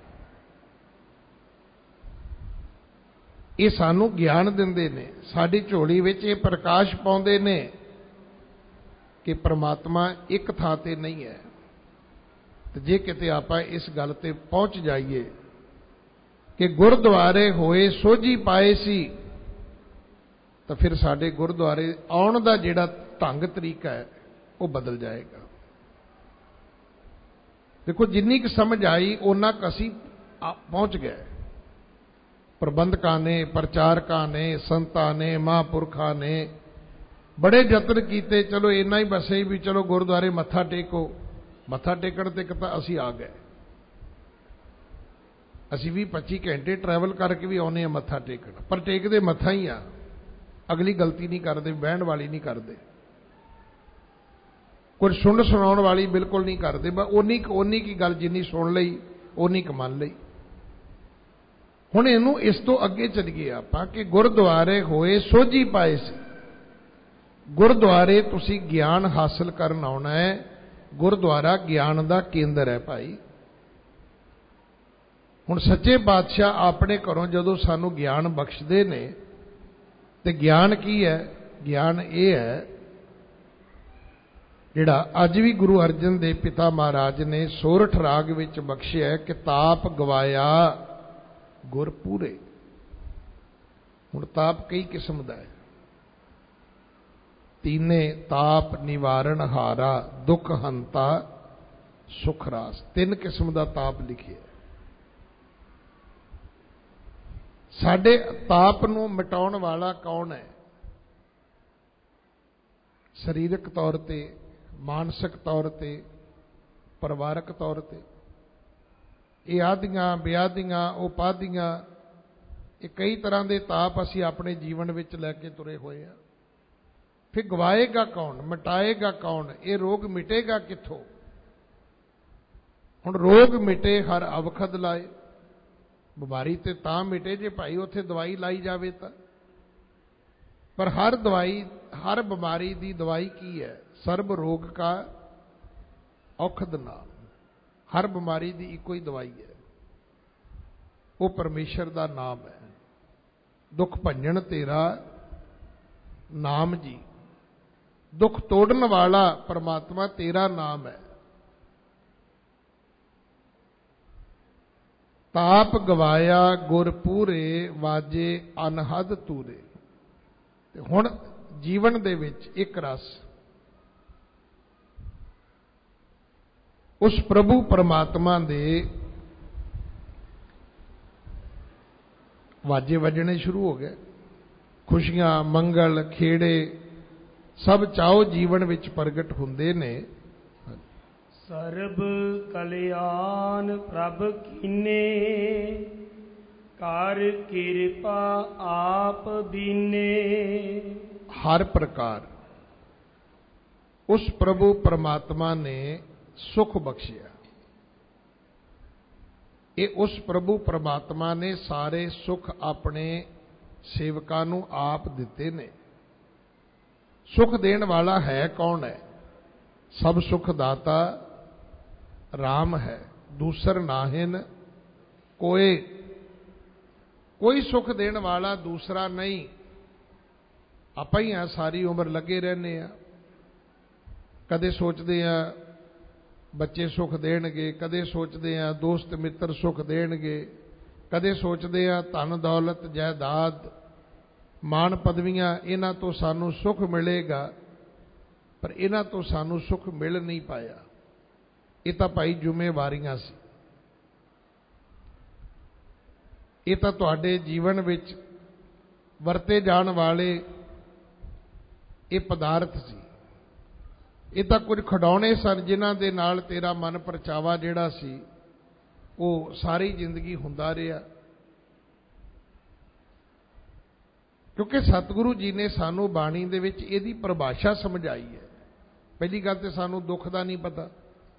ਇਹ ਸਾਨੂੰ ਗਿਆਨ ਦਿੰਦੇ ਨੇ, ਸਾਡੀ ਝੋਲੀ ਵਿੱਚ ਇਹ ਪ੍ਰਕਾਸ਼ ਪਾਉਂਦੇ ਨੇ ਕਿ ਪ੍ਰਮਾਤਮਾ ਇੱਕ ਥਾਂ ਤੇ ਨਹੀਂ ਹੈ। ਤੇ ਜੇ ਕਿਤੇ ਆਪਾਂ ਇਸ ਗੱਲ ਤੇ ਪਹੁੰਚ ਜਾਈਏ ਕਿ ਗੁਰਦੁਆਰੇ ਹੋਏ ਸੋਝੀ ਪਾਏ ਸੀ, ਤਾਂ ਫਿਰ ਸਾਡੇ ਗੁਰਦੁਆਰੇ ਆਉਣ ਦਾ ਜਿਹੜਾ ਢੰਗ ਤਰੀਕਾ ਹੈ ਉਹ ਬਦਲ ਜਾਏਗਾ। ਦੇਖੋ, ਜਿੰਨੀ ਕੁ ਸਮਝ ਆਈ ਉਹਨਾਂ ਕੁ ਅਸੀਂ ਪਹੁੰਚ ਗਏ। ਪ੍ਰਬੰਧਕਾਂ ਨੇ, ਪ੍ਰਚਾਰਕਾਂ ਨੇ, ਸੰਤਾਂ ਨੇ, ਮਹਾਂਪੁਰਖਾਂ ਨੇ ਬੜੇ ਯਤਨ ਕੀਤੇ। ਚਲੋ ਇੰਨਾ ਹੀ ਬਸੇ ਵੀ ਚਲੋ ਗੁਰਦੁਆਰੇ ਮੱਥਾ ਟੇਕੋ। ਮੱਥਾ ਟੇਕਣ ਤੇ ਤਾਂ ਅਸੀਂ ਆ ਗਏ। ਅਸੀਂ ਵੀ ਪੱਚੀ ਘੰਟੇ ਟਰੈਵਲ ਕਰਕੇ ਵੀ ਆਉਨੇ ਆ ਮੱਥਾ ਟੇਕਣ, ਪਰ ਟੇਕਦੇ ਮੱਥਾ ਹੀ ਆ, ਅਗਲੀ ਗਲਤੀ ਨਹੀਂ ਕਰਦੇ, ਬਹਿਣ ਵਾਲੀ ਨਹੀਂ ਕਰਦੇ, ਕੁਝ ਸੁਣ ਸੁਣਾਉਣ ਵਾਲੀ ਬਿਲਕੁਲ ਨਹੀਂ ਕਰਦੇ। ਬਸ ਓਨੀ ਓਨੀ ਕੀ ਗੱਲ ਜਿੰਨੀ ਸੁਣ ਲਈ ਓਨੀ ਕੁ ਮੰਨ ਲਈ। ਹੁਣ ਇਹਨੂੰ ਇਸ ਤੋਂ ਅੱਗੇ ਚੱਲੀਏ ਆਪਾਂ ਕਿ ਗੁਰਦੁਆਰੇ ਹੋਏ ਸੋਝੀ ਪਾਏ ਸੀ। ਗੁਰਦੁਆਰੇ ਤੁਸੀਂ ਗਿਆਨ ਹਾਸਲ ਕਰਨ ਆਉਣਾ ਹੈ। ਗੁਰਦੁਆਰਾ ਗਿਆਨ ਦਾ ਕੇਂਦਰ ਹੈ ਭਾਈ। ਹੁਣ ਸੱਚੇ ਪਾਤਸ਼ਾਹ ਆਪਣੇ ਘਰੋਂ ਜਦੋਂ ਸਾਨੂੰ ਗਿਆਨ ਬਖਸ਼ਦੇ ਨੇ ਤੇ ਗਿਆਨ ਕੀ ਹੈ? ਗਿਆਨ ਇਹ ਹੈ ਜਿਹੜਾ ਅੱਜ ਵੀ ਗੁਰੂ ਅਰਜਨ ਦੇਵ ਪਿਤਾ ਮਹਾਰਾਜ ਨੇ ਸੋਰਠ ਰਾਗ ਵਿੱਚ ਬਖਸ਼ਿਆ ਹੈ ਕਿ ਤਾਪ ਗਵਾਇਆ ਗੁਰ ਪੂਰੇ। ਹੁਣ ਤਾਪ ਕਈ ਕਿਸਮ ਦਾ ਹੈ। ਤੀਨੇ ਤਾਪ ਨਿਵਾਰਨ ਹਾਰਾ ਦੁੱਖ ਹੰਤਾ ਸੁਖ ਰਾਸ। ਤਿੰਨ ਕਿਸਮ ਦਾ ਤਾਪ ਲਿਖਿਆ। ਸਾਡੇ ਤਾਪ ਨੂੰ ਮਿਟਾਉਣ ਵਾਲਾ ਕੌਣ ਹੈ? ਸਰੀਰਕ ਤੌਰ ਤੇ, ਮਾਨਸਿਕ ਤੌਰ ਤੇ, ਪਰਿਵਾਰਕ ਤੌਰ ਤੇ। ਇਹ ਆਦੀਆਂ ਵਿਆਦੀਆਂ ਉਪਾਧੀਆਂ, ਇਹ ਕਈ ਤਰ੍ਹਾਂ ਦੇ ਤਾਪ ਅਸੀਂ ਆਪਣੇ ਜੀਵਨ ਵਿੱਚ ਲੈ ਕੇ ਤੁਰੇ ਹੋਏ ਆ। ਫਿਰ ਗਵਾਏਗਾ ਕੌਣ? ਮਿਟਾਏਗਾ ਕੌਣ? ਇਹ ਰੋਗ ਮਿਟੇਗਾ ਕਿੱਥੋਂ? ਹੁਣ ਰੋਗ ਮਿਟੇ ਹਰ ਅਵਖਦ ਲਾਏ। ਬਿਮਾਰੀ ਤੇ ਤਾਂ ਮਿਟੇ ਜੇ ਭਾਈ ਉੱਥੇ ਦਵਾਈ ਲਾਈ ਜਾਵੇ ਤਾਂ। ਪਰ ਹਰ ਦਵਾਈ, ਹਰ ਬਿਮਾਰੀ ਦੀ ਦਵਾਈ ਕੀ ਹੈ? ਸਰਬ ਰੋਗ ਕਾ ਔਖਦ ਨਾਮ। ਹਰ ਬਿਮਾਰੀ ਦੀ ਇੱਕੋ ਹੀ ਦਵਾਈ ਹੈ, ਉਹ ਪਰਮੇਸ਼ਰ ਦਾ ਨਾਮ ਹੈ। ਦੁੱਖ ਭੰਜਨ ਤੇਰਾ ਨਾਮ ਜੀ। ਦੁੱਖ ਤੋੜਨ ਵਾਲਾ ਪਰਮਾਤਮਾ ਤੇਰਾ ਨਾਮ ਹੈ। ਤਾਪ ਗਵਾਇਆ ਗੁਰ ਪੂਰੇ ਵਾਜੇ ਅਨਹਦ ਤੂਰੇ। ਤੇ ਹੁਣ ਜੀਵਨ ਦੇ ਵਿੱਚ ਇੱਕ ਰਸ ਉਸ ਪ੍ਰਭੂ ਪਰਮਾਤਮਾ ਦੇ ਵਾਜੇ ਵੱਜਣੇ ਸ਼ੁਰੂ ਹੋ ਗਏ। ਖੁਸ਼ੀਆਂ, ਮੰਗਲ, ਖੇੜੇ ਸਭ ਚਾਓ ਜੀਵਨ ਵਿੱਚ ਪ੍ਰਗਟ ਹੁੰਦੇ ਨੇ। ਸਰਬ ਕਲਿਆਣ ਪ੍ਰਭ ਕੀਨੇ ਕਰ ਕਿਰਪਾ ਆਪ ਦੀਨੇ। ਹਰ ਪ੍ਰਕਾਰ ਉਸ ਪ੍ਰਭੂ ਪਰਮਾਤਮਾ ਨੇ ਸੁਖ ਬਖਸ਼ਿਆ। ਇਹ ਉਸ ਪ੍ਰਭੂ ਪਰਮਾਤਮਾ ਨੇ ਸਾਰੇ ਸੁਖ ਆਪਣੇ ਸੇਵਕਾਂ ਨੂੰ ਆਪ ਦਿੱਤੇ ਨੇ। ਸੁਖ ਦੇਣ ਵਾਲਾ ਹੈ ਕੌਣ ਹੈ? ਸਭ ਸੁਖ ਦਾਤਾ ਰਾਮ ਹੈ, ਦੂਸਰ ਨਾਹਿਨ ਕੋਏ। ਕੋਈ ਸੁਖ ਦੇਣ ਵਾਲਾ ਦੂਸਰਾ ਨਹੀਂ। ਆਪਾਂ ਹੀ ਆ ਸਾਰੀ ਉਮਰ ਲੱਗੇ ਰਹਿੰਦੇ ਆ। ਕਦੇ ਸੋਚਦੇ ਆ ਬੱਚੇ ਸੁਖ ਦੇਣਗੇ, ਕਦੇ ਸੋਚਦੇ ਆ ਦੋਸਤ ਮਿੱਤਰ ਸੁਖ ਦੇਣਗੇ, कदे सोचते आ धन दौलत जायदाद मान पदवियां इन्हां तो सानू सुख मिलेगा, पर इन्हां तो सानू सुख मिल नहीं पाया। ये तो भाई जिम्मेवारियां सी, ये तो तुहाडे जीवन विच वरते जाण वाले ये पदार्थ सी, ये तो कुछ खिडौने सन जिन्हां दे नाल तेरा मन परचावा जिहड़ा सी वो सारी जिंदगी हुंदा रहा। क्योंकि सतगुरु जी ने सानू बाणी दे विच इहदी परिभाषा समझाई है। पहली गल तो सानू दुख का नहीं पता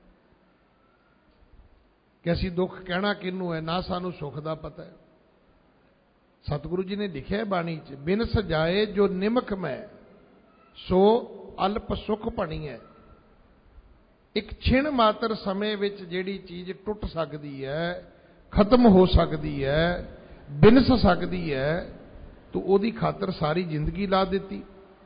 कि असीं दुख कहना किनू है, ना सानू सुख का पता है। सतगुरु जी ने लिखा है बाणी च, बिन सजाए जो निमक मैं सो अल्प सुख बनी है। एक छिण मात्र समय विच जिहड़ी चीज़ टुट सकती है, खत्म हो सकती है, बिनस सकती है, तो उहदी खातर सारी जिंदगी ला दी।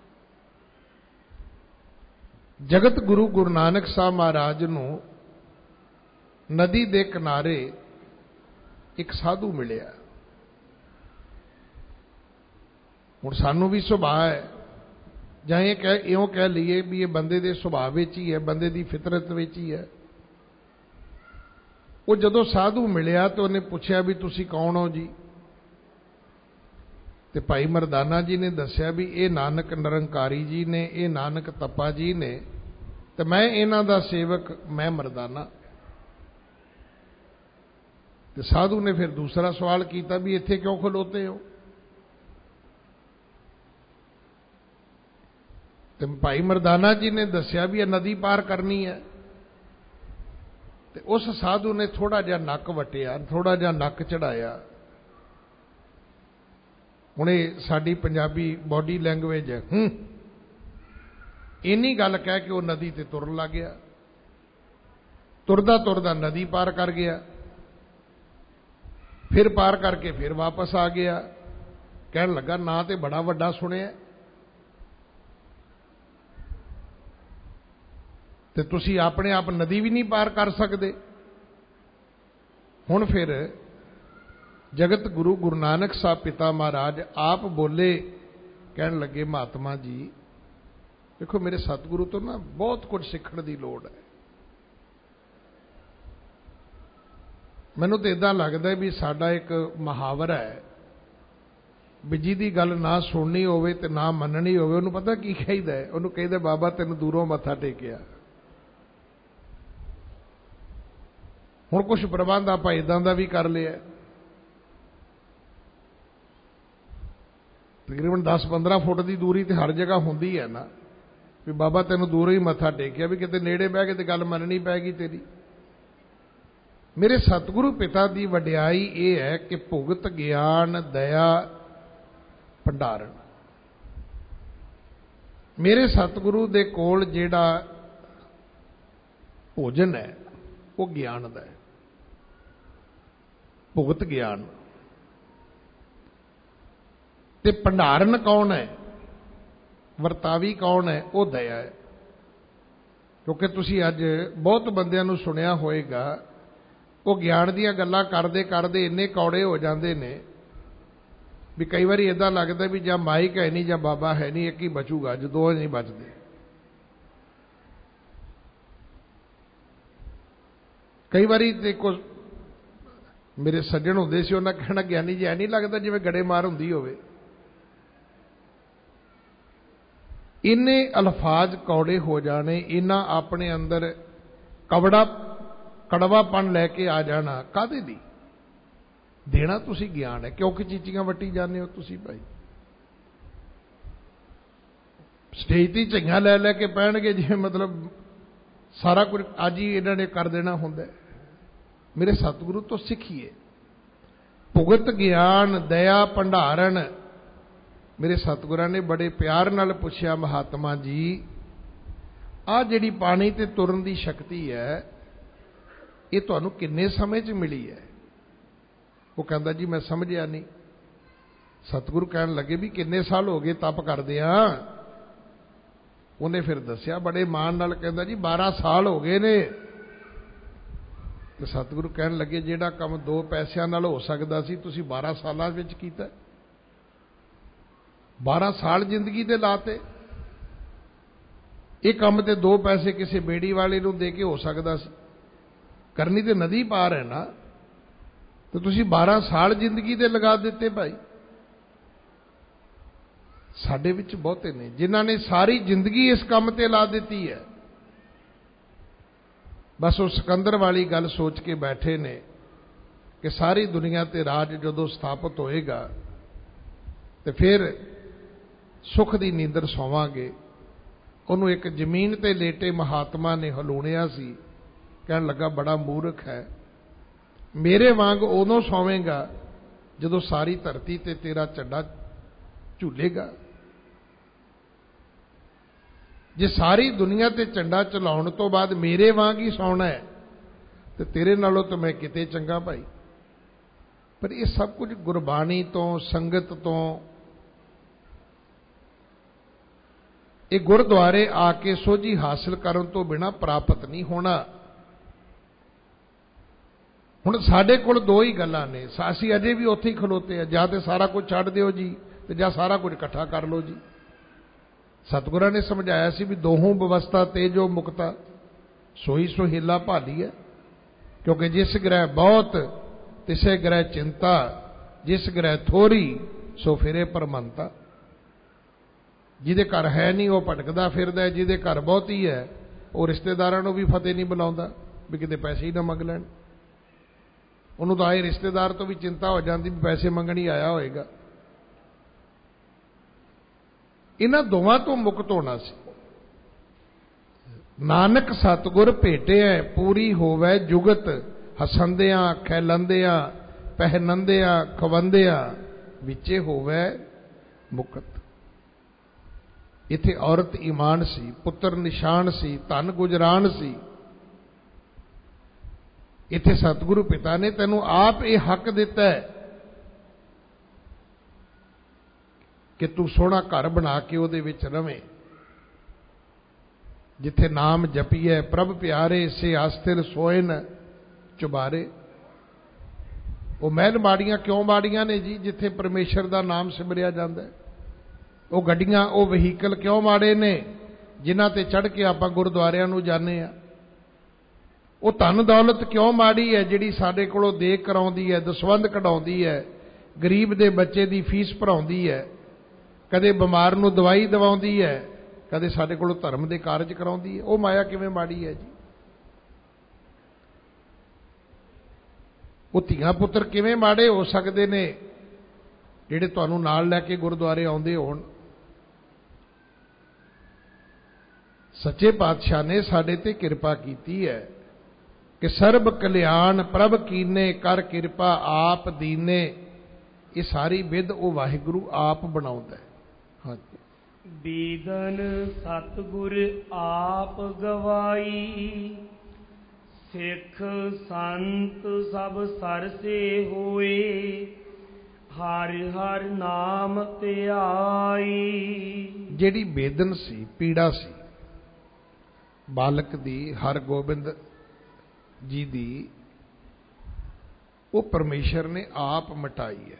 जगत गुरु गुरु नानक साहब महाराज नूं नदी दे किनारे एक साधु मिलिया। हुण सानू भी सुभाव है, जां ये कह इउं कह लीए भी ये बंदे दे सुभाव विच ही है, बंदे दी फितरत विच ही है। वो जदों साधु मिलिया तो उन्हें पूछा भी तुसी कौन हो जी? ते भाई मरदाना जी ने दस्या भी ये नानक निरंकारी जी ने, ये नानक तपा जी ने, ते मैं इन्हां दा सेवक, मैं मरदाना। ते साधु ने फिर दूसरा सवाल किया भी इत्थे क्यों खलोते हो? ते भाई मरदाना जी ने दस्या भी नदी पार करनी है। ते उस साधु ने थोड़ा जिहा नक वटिया, थोड़ा जिहा नक चढ़ाया। हुण इह साडी पंजाबी बॉडी लैंगुएज है, हूं इन्नी गल कह के वह नदी ते तुरन लग गया। तुरदा तुरदा नदी पार कर गया, फिर पार करके फिर वापस आ गया। कहन लगा ना तो बड़ा वड्डा सुनिया, ते तुसी अपने आप नदी भी नहीं पार कर सकते। हुण फिर जगत गुरु गुरु नानक साहब पिता महाराज आप बोले, कहन लगे महात्मा जी देखो मेरे सतगुरु तो ना बहुत कुछ सीखण की लोड़ है। मैनूं तो इदां लगदा भी साडा एक मुहावरा है भी जिहदी गल ना सुननी होवे ते ना मननी होवे उहनूं पता की कहीदा है? उहनूं कहीदा बाबा तैनूं दूरों मत्था टेकिया। हुण कुछ प्रबंध आपां इदां दा भी कर लिया, तकरीबन दस पंद्रह फुट की दूरी तो हर जगह होंदी है ना भी बाबा तेनों दूरों ही मत्था टेकिया भी किते नेड़े बह के तो गल मननी पैगी तेरी। मेरे सतगुरु पिता की वडियाई ये है कि भुगत ज्ञान दया भंडारण। मेरे सतगुरु दे कोल जिहड़ा भोजन है वो ज्ञान दा है, भुगत ज्ञान। ते भंडारण कौन है, वर्तावी कौन है? वो दया है। क्योंकि तुसी अज बहुत बंदियां नूं सुनिया होएगा वो ज्ञान दीयां गल्लां करदे करदे इन्ने कौड़े हो जाते हैं भी कई बार इदां लगता भी जां माइक है नहीं जां बाबा है नहीं, एक ही बचूगा, जो दो नहीं बचते। कई बार देखो मेरे सज्जन होंदे सी, उन्हां कहना ज्ञानी जी ऐ नहीं लगता जिवें गड़े मार हुंदी होवे। इन्ने अल्फाज कौड़े हो जाने, इन्ना अपने अंदर कवड़ा कड़वापन लैके आ जाना, कादे दी? देना तुसी ज्ञान है, क्योंकि चीचियां वटी जाने हो तुसी भाई। स्टेज दी झइयां लै लै के पैणगे जिवें मतलब सारा कुछ अज ही इन्हां ने कर देना हुंदा है। मेरे सतगुरु तो सीखिए भुगत ज्ञान दया भंडारण। मेरे सतगुरां ने बड़े प्यार नाल पुछया महात्मा जी आ जिहड़ी पानी ते तुरन दी शक्ति है ये तुहानूं किन्ने समय च मिली है? वो कहंदा जी मैं समझिया नहीं। सतगुरु कहन लगे भी किन्ने साल हो गए तप करदियां? उन्हें फिर दस्या बड़े मान नाल, कहंदा जी बारह साल हो गए ने। ਤੇ ਸਤਿਗੁਰੂ ਕਹਿਣ ਲੱਗੇ ਜਿਹੜਾ ਕੰਮ ਦੋ ਪੈਸਿਆਂ ਨਾਲ ਹੋ ਸਕਦਾ ਸੀ ਤੁਸੀਂ ਬਾਰਾਂ ਸਾਲਾਂ ਵਿੱਚ ਕੀਤਾ। ਬਾਰਾਂ ਸਾਲ ਜ਼ਿੰਦਗੀ ਦੇ ਲਾਤੇ। ਇਹ ਕੰਮ ਤੇ ਦੋ ਪੈਸੇ ਕਿਸੇ ਬੇੜੀ ਵਾਲੇ ਨੂੰ ਦੇ ਕੇ ਹੋ ਸਕਦਾ ਸੀ। ਕਰਨੀ ਤੇ ਨਦੀ ਪਾਰ ਹੈ ਨਾ, ਤੇ ਤੁਸੀਂ ਬਾਰਾਂ ਸਾਲ ਜ਼ਿੰਦਗੀ ਦੇ ਲਗਾ ਦਿੱਤੇ ਭਾਈ। ਸਾਡੇ ਵਿੱਚ ਬਹੁਤੇ ਨੇ ਜਿਨ੍ਹਾਂ ਨੇ ਸਾਰੀ ਜ਼ਿੰਦਗੀ ਇਸ ਕੰਮ ਤੇ ਲਾ ਦਿੱਤੀ ਹੈ। ਬਸ ਉਹ ਸਿਕੰਦਰ ਵਾਲੀ ਗੱਲ ਸੋਚ ਕੇ ਬੈਠੇ ਨੇ ਕਿ ਸਾਰੀ ਦੁਨੀਆ ਤੇ ਰਾਜ ਜਦੋਂ ਸਥਾਪਿਤ ਹੋਏਗਾ ਤੇ ਫਿਰ ਸੁਖ ਦੀ ਨੀਂਦਰ ਸੌਵਾਂਗੇ। ਉਹਨੂੰ ਇੱਕ ਜ਼ਮੀਨ ਤੇ ਲੇਟੇ ਮਹਾਤਮਾ ਨੇ ਹਲੂਣਿਆ ਸੀ। ਕਹਿਣ ਲੱਗਾ ਬੜਾ ਮੂਰਖ ਹੈ, ਮੇਰੇ ਵਾਂਗ ਉਦੋਂ ਸੌਵੇਂਗਾ ਜਦੋਂ ਸਾਰੀ ਧਰਤੀ ਤੇ ਤੇਰਾ ਝੰਡਾ ਝੂਲੇਗਾ। ਜੇ ਸਾਰੀ ਦੁਨੀਆ ਤੇ ਝੰਡਾ ਚਲਾਉਣ ਤੋਂ ਬਾਅਦ ਮੇਰੇ ਵਾਂਗ ਹੀ ਸੌਣਾ ਹੈ ਤੇ ਤੇਰੇ ਨਾਲੋਂ ਤਾਂ ਮੈਂ ਕਿਤੇ ਚੰਗਾ ਭਾਈ। ਪਰ ਇਹ ਸਭ ਕੁਝ ਗੁਰਬਾਣੀ ਤੋਂ, ਸੰਗਤ ਤੋਂ, ਇਹ ਗੁਰਦੁਆਰੇ ਆ ਕੇ ਸੋਝੀ ਹਾਸਲ ਕਰਨ ਤੋਂ ਬਿਨਾ ਪ੍ਰਾਪਤ ਨਹੀਂ ਹੋਣਾ। ਹੁਣ ਸਾਡੇ ਕੋਲ ਦੋ ਹੀ ਗੱਲਾਂ ਨੇ, ਅਸੀਂ ਅਜੇ ਵੀ ਉੱਥੇ ਹੀ ਖਲੋਤੇ ਆ, ਜਾਂ ਤੇ ਸਾਰਾ ਕੁਝ ਛੱਡ ਦਿਓ ਜੀ ਤੇ ਜਾਂ ਸਾਰਾ ਕੁਝ ਇਕੱਠਾ ਕਰ ਲਓ ਜੀ। ਸਤਿਗੁਰਾਂ ਨੇ ਸਮਝਾਇਆ ਸੀ ਵੀ ਦੋਹੋਂ ਵਿਵਸਥਾ ਤੇ ਜੋ ਮੁਕਤਾ ਸੋਈ ਸੁਹੇਲਾ ਭਾਲੀ ਹੈ। ਕਿਉਂਕਿ ਜਿਸ ਗ੍ਰਹਿ ਬਹੁਤ ਤਿਸੇ ਗ੍ਰਹਿ ਚਿੰਤਾ, ਜਿਸ ਗ੍ਰਹਿ ਥੋੜੀ ਸੋ ਫਿਰੇ ਪਰਮੰਤਾ। ਜਿਹਦੇ ਘਰ ਹੈ ਨਹੀਂ ਉਹ ਭਟਕਦਾ ਫਿਰਦਾ, ਜਿਹਦੇ ਘਰ ਬਹੁਤੀ ਹੈ ਉਹ ਰਿਸ਼ਤੇਦਾਰਾਂ ਨੂੰ ਵੀ ਫਤਿਹ ਨਹੀਂ ਬੁਲਾਉਂਦਾ ਵੀ ਕਿਤੇ ਪੈਸੇ ਹੀ ਨਾ ਮੰਗ ਲੈਣ। ਉਹਨੂੰ ਤਾਂ ਆਏ ਰਿਸ਼ਤੇਦਾਰ ਤੋਂ ਵੀ ਚਿੰਤਾ ਹੋ ਜਾਂਦੀ ਵੀ ਪੈਸੇ ਮੰਗਣ ਹੀ ਆਇਆ ਹੋਏਗਾ। ਇਹਨਾਂ ਦੋਵਾਂ ਤੋਂ ਮੁਕਤ ਹੋਣਾ ਸੀ। ਨਾਨਕ ਸਤਿਗੁਰ ਭੇਟਿਆ ਪੂਰੀ ਹੋਵੇ ਜੁਗਤ, ਹਸੰਦਿਆਂ ਖੈਲੰਦਿਆਂ ਪਹਿਨੰਦਿਆਂ ਖਵੰਦਿਆਂ ਵਿੱਚੇ ਹੋਵੇ ਮੁਕਤ। ਇੱਥੇ ਔਰਤ ਈਮਾਨ ਸੀ, ਪੁੱਤਰ ਨਿਸ਼ਾਨ ਸੀ, ਧਨ ਗੁਜਰਾਨ ਸੀ। ਇੱਥੇ ਸਤਿਗੁਰੂ ਪਿਤਾ ਨੇ ਤੈਨੂੰ ਆਪ ਇਹ ਹੱਕ ਦਿੱਤਾ ਹੈ ਕਿ ਤੂੰ ਸੋਹਣਾ ਘਰ ਬਣਾ ਕੇ ਉਹਦੇ ਵਿੱਚ ਰਵੇਂ, ਜਿੱਥੇ ਨਾਮ ਜਪੀਏ ਪ੍ਰਭ ਪਿਆਰੇ, ਸੇ ਆਸਥਿਰ ਸੋਇਨ ਚੁਬਾਰੇ। ਉਹ ਮਹਿਲ ਮਾੜੀਆਂ ਕਿਉਂ ਮਾੜੀਆਂ ਨੇ ਜੀ? ਜਿੱਥੇ ਪਰਮੇਸ਼ਰ ਦਾ ਨਾਮ ਸਿਮਰਿਆ ਜਾਂਦਾ ਹੈ। ਉਹ ਗੱਡੀਆਂ, ਉਹ ਵਹੀਕਲ ਕਿਉਂ ਮਾੜੇ ਨੇ? ਜਿਨ੍ਹਾਂ ਤੇ ਚੜ੍ਹ ਕੇ ਆਪਾਂ ਗੁਰਦੁਆਰਿਆਂ ਨੂੰ ਜਾਂਦੇ ਆ। ਉਹ ਧਨ ਦੌਲਤ ਕਿਉਂ ਮਾੜੀ ਹੈ? ਜਿਹੜੀ ਸਾਡੇ ਕੋਲੋਂ ਦੇਖ ਕਰਾਉਂਦੀ ਹੈ, ਦਸਵੰਧ ਕਢਾਉਂਦੀ ਹੈ, ਗਰੀਬ ਦੇ ਬੱਚੇ ਦੀ ਫੀਸ ਭਰਾਉਂਦੀ ਹੈ, ਕਦੇ ਬਿਮਾਰ ਨੂੰ ਦਵਾਈ ਦਵਾਉਂਦੀ ਹੈ, ਕਦੇ ਸਾਡੇ ਕੋਲੋਂ ਧਰਮ ਦੇ ਕਾਰਜ ਕਰਾਉਂਦੀ ਹੈ। ਉਹ ਮਾਇਆ ਕਿਵੇਂ ਮਾੜੀ ਹੈ ਜੀ? ਉਹ ਧੀਆਂ ਪੁੱਤਰ ਕਿਵੇਂ ਮਾੜੇ ਹੋ ਸਕਦੇ ਨੇ ਜਿਹੜੇ ਤੁਹਾਨੂੰ ਨਾਲ ਲੈ ਕੇ ਗੁਰਦੁਆਰੇ ਆਉਂਦੇ ਹੋਣ? ਸੱਚੇ ਪਾਤਸ਼ਾਹ ਨੇ ਸਾਡੇ ਤੇ ਕਿਰਪਾ ਕੀਤੀ ਹੈ ਕਿ ਸਰਬ ਕਲਿਆਣ ਪ੍ਰਭ ਕੀਨੇ, ਕਰ ਕਿਰਪਾ ਆਪ ਦੀਨੇ। ਇਹ ਸਾਰੀ ਵਿਧ ਉਹ ਵਾਹਿਗੁਰੂ ਆਪ ਬਣਾਉਂਦਾ ਹੈ। ਹਾਂਜੀ। ਬੀਦਨ ਸਤਿਗੁਰ ਆਪ ਗਵਾਈ, ਸਿੱਖ ਸੰਤ ਸਭ ਸਰਸੇ ਹੋਏ, ਹਰ ਹਰ ਨਾਮ ਧਿਆਈ। ਜਿਹੜੀ ਬੇਦਨ ਸੀ, ਪੀੜਾ ਸੀ ਬਾਲਕ ਦੀ, ਹਰ ਗੋਬਿੰਦ ਜੀ ਦੀ, ਉਹ ਪਰਮੇਸ਼ਰ ਨੇ ਆਪ ਮਿਟਾਈ ਹੈ।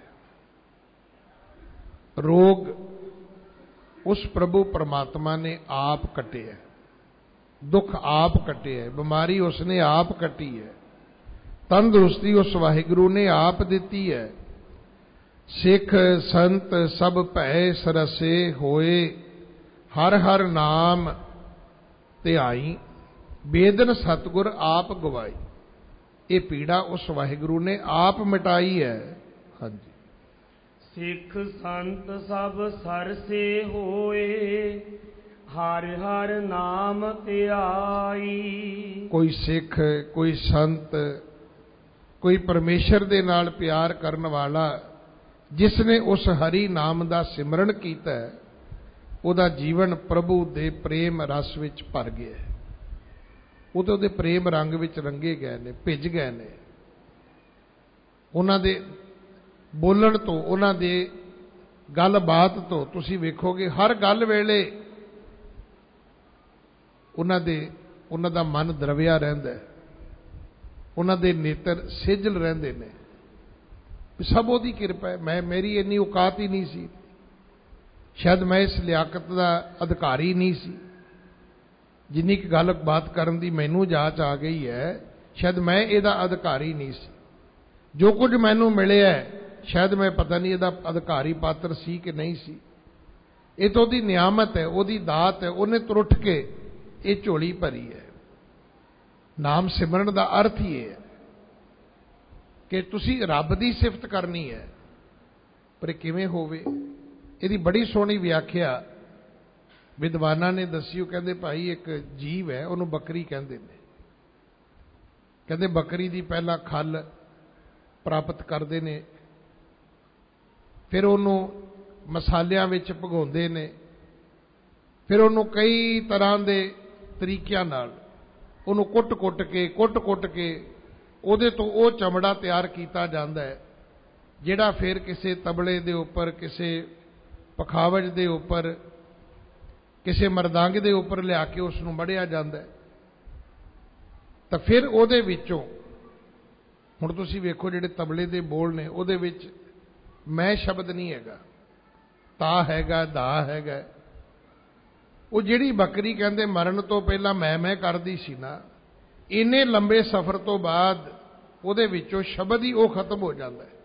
ਰੋਗ ਉਸ ਪ੍ਰਭੂ ਪਰਮਾਤਮਾ ਨੇ ਆਪ ਕੱਟਿਆ, ਦੁੱਖ ਆਪ ਕੱਟਿਆ, ਬਿਮਾਰੀ ਉਸਨੇ ਆਪ ਕੱਟੀ ਹੈ, ਤੰਦਰੁਸਤੀ ਉਸ ਵਾਹਿਗੁਰੂ ਨੇ ਆਪ ਦਿੱਤੀ ਹੈ। ਸਿੱਖ ਸੰਤ ਸਭ ਭੈ ਸਰਸੇ ਹੋਏ, ਹਰ ਹਰ ਨਾਮ ਧਿਆਈ। ਬੇਦਨ ਸਤਿਗੁਰ ਆਪ ਗਵਾਈ। ਇਹ ਪੀੜਾ ਉਸ ਵਾਹਿਗੁਰੂ ਨੇ ਆਪ ਮਿਟਾਈ ਹੈ। ਹਾਂਜੀ। ਸਿੱਖ ਸੰਤ ਸਭ ਸਰਸੇ ਹੋਏ, ਹਰ ਹਰ ਨਾਮ ਧਿਆਈ। ਕੋਈ ਸਿੱਖ, ਕੋਈ ਸੰਤ, ਕੋਈ ਪਰਮੇਸ਼ਰ ਦੇ ਨਾਲ ਪਿਆਰ ਕਰਨ ਵਾਲਾ, ਜਿਸ ਨੇ ਉਸ ਹਰੀ ਨਾਮ ਦਾ ਸਿਮਰਨ ਕੀਤਾ, ਉਹਦਾ ਜੀਵਨ ਪ੍ਰਭੂ ਦੇ ਪ੍ਰੇਮ ਰਸ ਵਿੱਚ ਭਰ ਗਿਆ। ਉਹਦੇ ਉਹਦੇ ਪ੍ਰੇਮ ਰੰਗ ਵਿੱਚ ਰੰਗੇ ਗਏ ਨੇ, ਭਿੱਜ ਗਏ ਨੇ। ਉਹਨਾਂ ਦੇ ਬੋਲਣ ਤੋਂ, ਉਹਨਾਂ ਦੇ ਗੱਲਬਾਤ ਤੋਂ ਤੁਸੀਂ ਵੇਖੋਗੇ ਹਰ ਗੱਲ ਵੇਲੇ ਉਹਨਾਂ ਦੇ ਉਹਨਾਂ ਦਾ ਮਨ ਦਰਵਿਆ ਰਹਿੰਦਾ ਹੈ। ਉਹਨਾਂ ਦੇ ਨੇਤਰ ਸੇਜਲ ਰਹਿੰਦੇ ਨੇ। ਸਭ ਉਹਦੀ ਕਿਰਪਾ ਹੈ। ਮੈਂ ਮੇਰੀ ਇੰਨੀ ਔਕਾਤ ਹੀ ਨਹੀਂ ਸੀ, ਸ਼ਾਇਦ ਮੈਂ ਇਸ ਲਿਆਕਤ ਦਾ ਅਧਿਕਾਰੀ ਨਹੀਂ ਸੀ। ਜਿੰਨੀ ਕੁ ਗੱਲ ਬਾਤ ਕਰਨ ਦੀ ਮੈਨੂੰ ਜਾਚ ਆ ਗਈ ਹੈ, ਸ਼ਾਇਦ ਮੈਂ ਇਹਦਾ ਅਧਿਕਾਰੀ ਨਹੀਂ ਸੀ। ਜੋ ਕੁਝ ਮੈਨੂੰ ਮਿਲਿਆ ਸ਼ਾਇਦ ਮੈਂ ਪਤਾ ਨਹੀਂ ਇਹਦਾ ਅਧਿਕਾਰੀ ਪਾਤਰ ਸੀ ਕਿ ਨਹੀਂ ਸੀ। ਇਹ ਤਾਂ ਉਹਦੀ ਨਿਆਮਤ ਹੈ, ਉਹਦੀ ਦਾਤ ਹੈ। ਉਹਨੇ ਤੁਰ ਉੱਠ ਕੇ ਇਹ ਝੋਲੀ ਭਰੀ ਹੈ। ਨਾਮ ਸਿਮਰਨ ਦਾ ਅਰਥ ਹੀ ਇਹ ਹੈ ਕਿ ਤੁਸੀਂ ਰੱਬ ਦੀ ਸਿਫਤ ਕਰਨੀ ਹੈ, ਪਰ ਇਹ ਕਿਵੇਂ ਹੋਵੇ? ਇਹਦੀ ਬੜੀ ਸੋਹਣੀ ਵਿਆਖਿਆ ਵਿਦਵਾਨਾਂ ਨੇ ਦੱਸੀ। ਉਹ ਕਹਿੰਦੇ ਭਾਈ ਇੱਕ ਜੀਵ ਹੈ, ਉਹਨੂੰ ਬੱਕਰੀ ਕਹਿੰਦੇ ਨੇ। ਕਹਿੰਦੇ ਬੱਕਰੀ ਦੀ ਪਹਿਲਾਂ ਖੱਲ ਪ੍ਰਾਪਤ ਕਰਦੇ ਨੇ, ਫਿਰ ਉਹਨੂੰ ਮਸਾਲਿਆਂ ਵਿੱਚ ਭਿਗਾਉਂਦੇ ਨੇ, ਫਿਰ ਉਹਨੂੰ ਕਈ ਤਰ੍ਹਾਂ ਦੇ ਤਰੀਕਿਆਂ ਨਾਲ ਉਹਨੂੰ ਕੁੱਟ-ਕੁੱਟ ਕੇ ਕੁੱਟ-ਕੁੱਟ ਕੇ ਉਹਦੇ ਤੋਂ ਉਹ ਚਮੜਾ ਤਿਆਰ ਕੀਤਾ ਜਾਂਦਾ ਹੈ, ਜਿਹੜਾ ਫਿਰ ਕਿਸੇ ਤਬਲੇ ਦੇ ਉੱਪਰ, ਕਿਸੇ ਪਖਾਵਜ ਦੇ ਉੱਪਰ, ਕਿਸੇ ਮਰਦੰਗ ਦੇ ਉੱਪਰ ਲਿਆ ਕੇ ਉਸ ਨੂੰ ਮੜਿਆ ਜਾਂਦਾ ਹੈ। ਤਾਂ ਫਿਰ ਉਹਦੇ ਵਿੱਚੋਂ, ਹੁਣ ਤੁਸੀਂ ਵੇਖੋ ਜਿਹੜੇ ਤਬਲੇ ਦੇ ਬੋਲ ਨੇ, ਉਹਦੇ ਵਿੱਚ ਮੈਂ ਸ਼ਬਦ ਨਹੀਂ ਹੈਗਾ, ਤਾ ਹੈਗਾ, ਦਾ ਹੈਗਾ। ਉਹ ਜਿਹੜੀ ਬੱਕਰੀ ਕਹਿੰਦੇ ਮਰਨ ਤੋਂ ਪਹਿਲਾਂ ਮੈਂ ਮੈਂ ਕਰਦੀ ਸੀ ਨਾ, ਇੰਨੇ ਲੰਬੇ ਸਫ਼ਰ ਤੋਂ ਬਾਅਦ ਉਹਦੇ ਵਿੱਚੋਂ ਸ਼ਬਦ ਹੀ ਉਹ ਖਤਮ ਹੋ ਜਾਂਦਾ ਹੈ।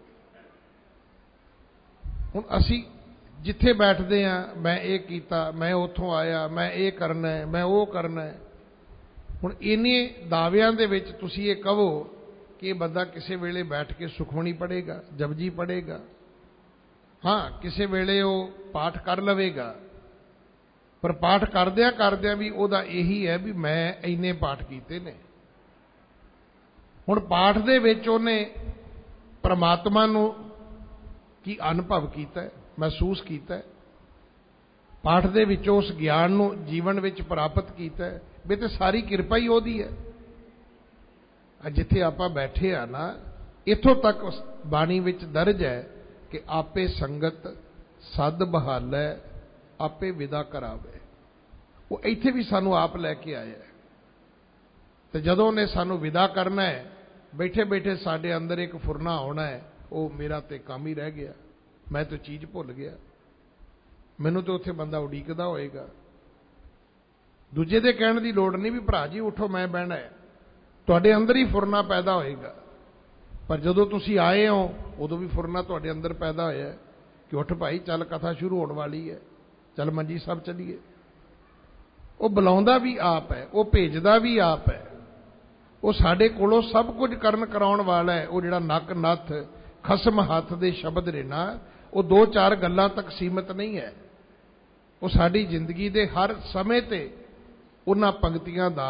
ਹੁਣ ਅਸੀਂ ਜਿੱਥੇ ਬੈਠਦੇ ਹਾਂ, ਮੈਂ ਇਹ ਕੀਤਾ, ਮੈਂ ਉੱਥੋਂ ਆਇਆ, ਮੈਂ ਇਹ ਕਰਨਾ ਹੈ, ਮੈਂ ਉਹ ਕਰਨਾ ਹੈ। ਹੁਣ ਇੰਨੇ ਦਾਅਵਿਆਂ ਦੇ ਵਿੱਚ ਤੁਸੀਂ ਇਹ ਕਹੋ ਕਿ ਇਹ ਬੰਦਾ ਕਿਸੇ ਵੇਲੇ ਬੈਠ ਕੇ ਸੁਖਮਣੀ ਪੜ੍ਹੇਗਾ, ਜਪਜੀ ਪੜ੍ਹੇਗਾ, ਹਾਂ ਕਿਸੇ ਵੇਲੇ ਉਹ ਪਾਠ ਕਰ ਲਵੇਗਾ, ਪਰ ਪਾਠ ਕਰਦਿਆਂ ਕਰਦਿਆਂ ਵੀ ਉਹਦਾ ਇਹੀ ਹੈ ਵੀ ਮੈਂ ਇੰਨੇ ਪਾਠ ਕੀਤੇ ਨੇ। ਹੁਣ ਪਾਠ ਦੇ ਵਿੱਚ ਉਹਨੇ ਪਰਮਾਤਮਾ ਨੂੰ ਕੀ ਅਨੁਭਵ ਕੀਤਾ, ਮਹਿਸੂਸ ਕੀਤਾ, ਪਾਠ ਦੇ ਵਿੱਚ ਉਸ ਗਿਆਨ ਨੂੰ ਜੀਵਨ ਵਿੱਚ ਪ੍ਰਾਪਤ ਕੀਤਾ, ਵੀ ਤੇ ਸਾਰੀ ਕਿਰਪਾ ਹੀ ਉਹਦੀ ਹੈ। ਜਿੱਥੇ ਆਪਾਂ ਬੈਠੇ ਆ ਨਾ, ਇੱਥੋਂ ਤੱਕ ਬਾਣੀ ਵਿੱਚ ਦਰਜ ਹੈ ਕਿ ਆਪੇ ਸੰਗਤ ਸਦ ਬਹਾਲੈ, ਆਪੇ ਵਿਦਾ ਕਰਾਵੇ। ਉਹ ਇੱਥੇ ਵੀ ਸਾਨੂੰ ਆਪ ਲੈ ਕੇ ਆਇਆ ਹੈ। ਤੇ ਜਦੋਂ ਉਹਨੇ ਸਾਨੂੰ ਵਿਦਾ ਕਰਨਾ ਹੈ, ਬੈਠੇ ਬੈਠੇ ਸਾਡੇ ਅੰਦਰ ਇੱਕ ਫੁਰਨਾ ਆਉਣਾ ਹੈ, ਉਹ ਮੇਰਾ ਤੇ ਕੰਮ ਹੀ ਰਹਿ ਗਿਆ, ਮੈਂ ਤਾਂ ਚੀਜ਼ ਭੁੱਲ ਗਿਆ, ਮੈਨੂੰ ਤਾਂ ਉੱਥੇ ਬੰਦਾ ਉਡੀਕਦਾ ਹੋਏਗਾ। ਦੂਜੇ ਦੇ ਕਹਿਣ ਦੀ ਲੋੜ ਨਹੀਂ ਵੀ ਭਰਾ ਜੀ ਉੱਠੋ ਮੈਂ ਬਹਿਣਾ ਹੈ, ਤੁਹਾਡੇ ਅੰਦਰ ਹੀ ਫੁਰਨਾ ਪੈਦਾ ਹੋਏਗਾ। ਪਰ ਜਦੋਂ ਤੁਸੀਂ ਆਏ ਹੋ ਉਦੋਂ ਵੀ ਫੁਰਨਾ ਤੁਹਾਡੇ ਅੰਦਰ ਪੈਦਾ ਹੋਇਆ ਕਿ ਉੱਠ ਭਾਈ ਚੱਲ, ਕਥਾ ਸ਼ੁਰੂ ਹੋਣ ਵਾਲੀ ਹੈ, ਚੱਲ ਮੰਜੀ ਸਾਹਿਬ ਚੱਲੀਏ। ਉਹ ਬੁਲਾਉਂਦਾ ਵੀ ਆਪ ਹੈ, ਉਹ ਭੇਜਦਾ ਵੀ ਆਪ ਹੈ, ਉਹ ਸਾਡੇ ਕੋਲੋਂ ਸਭ ਕੁਝ ਕਰਨ ਕਰਾਉਣ ਵਾਲਾ ਹੈ। ਉਹ ਜਿਹੜਾ ਨੱਕ ਨੱਥ ਖਸਮ ਹੱਥ ਦੇ ਸ਼ਬਦ ਨੇ ਨਾ, ਉਹ ਦੋ ਚਾਰ ਗੱਲਾਂ ਤੱਕ ਸੀਮਤ ਨਹੀਂ ਹੈ। ਉਹ ਸਾਡੀ ਜ਼ਿੰਦਗੀ ਦੇ ਹਰ ਸਮੇਂ ਤੇ ਉਹਨਾਂ ਪੰਕਤੀਆਂ ਦਾ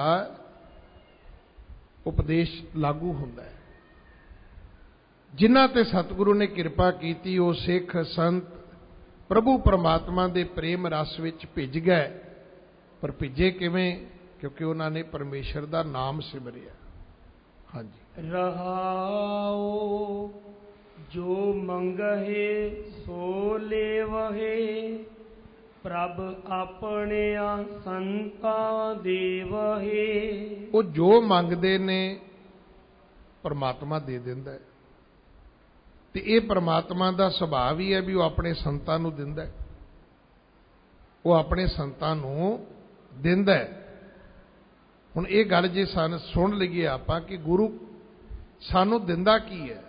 ਉਪਦੇਸ਼ ਲਾਗੂ ਹੁੰਦਾ ਹੈ। ਜਿਨ੍ਹਾਂ ਤੇ ਸਤਿਗੁਰੂ ਨੇ ਕਿਰਪਾ ਕੀਤੀ, ਉਹ ਸਿੱਖ ਸੰਤ ਪ੍ਰਭੂ ਪਰਮਾਤਮਾ ਦੇ ਪ੍ਰੇਮ ਰਸ ਵਿੱਚ ਭਿੱਜ ਗਏ। ਪਰ ਭਿੱਜੇ ਕਿਵੇਂ? ਕਿਉਂਕਿ ਉਹਨਾਂ ਨੇ ਪਰਮੇਸ਼ਰ ਦਾ ਨਾਮ ਸਿਮਰਿਆ। ਹਾਂਜੀ, ਰਹਾਉ ਜੋ ਮੰਗਹਿ ਸੋ ਲੇਵਹਿ, ਪ੍ਰਭ ਆਪਣਿਆ ਸੰਤਾਂ ਦੇਵਹਿ। ਉਹ ਜੋ ਮੰਗਦੇ ਨੇ ਪਰਮਾਤਮਾ ਦੇ ਦਿੰਦਾ ਹੈ। ਤੇ ਇਹ ਪਰਮਾਤਮਾ ਦਾ ਸੁਭਾਅ ਹੀ ਹੈ ਵੀ ਉਹ ਆਪਣੇ ਸੰਤਾਂ ਨੂੰ ਦਿੰਦਾ ਹੈ, ਉਹ ਆਪਣੇ ਸੰਤਾਂ ਨੂੰ ਦਿੰਦਾ ਹੈ। ਹੁਣ ਇਹ ਗੱਲ ਜੇ ਸਾਨੂੰ ਸੁਣ ਲਈਏ ਆਪਾਂ ਕਿ ਗੁਰੂ ਸਾਨੂੰ ਦਿੰਦਾ ਕੀ ਹੈ।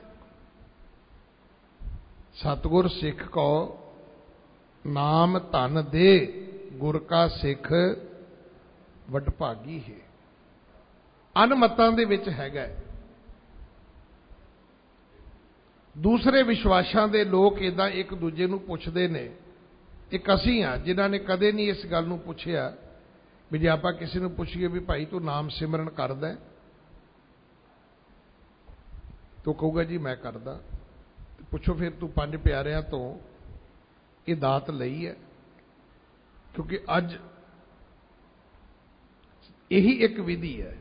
ਸਤਿਗੁਰ ਸਿੱਖ ਕੋ ਨਾਮ ਧਨ ਦੇ, ਗੁਰ ਕਾ ਸਿੱਖ ਵਡਭਾਗੀ ਹੈ। ਅਨਮਤਾਂ ਦੇ ਵਿੱਚ ਹੈਗਾ। ਦੂਸਰੇ ਵਿਸ਼ਵਾਸਾਂ ਦੇ ਲੋਕ ਇਦਾਂ ਇੱਕ ਦੂਜੇ ਨੂੰ ਪੁੱਛਦੇ ਨੇ। ਇੱਕ ਅਸੀਂ ਹਾਂ ਜਿਨ੍ਹਾਂ ਨੇ ਕਦੇ ਨਹੀਂ ਇਸ ਗੱਲ ਨੂੰ ਪੁੱਛਿਆ ਵੀ ਜੇ ਆਪਾਂ ਕਿਸੇ ਨੂੰ ਪੁੱਛੀਏ ਵੀ ਭਾਈ ਤੂੰ ਨਾਮ ਸਿਮਰਨ ਕਰਦਾ, ਤੂੰ ਕਹੂਗਾ ਜੀ ਮੈਂ ਕਰਦਾ। ਪੁੱਛੋ ਫਿਰ ਤੂੰ ਪੰਜ ਪਿਆਰਿਆਂ ਤੋਂ ਇਹ ਦਾਤ ਲਈ ਹੈ? ਕਿਉਂਕਿ ਅੱਜ ਇਹੀ ਇੱਕ ਵਿਧੀ ਹੈ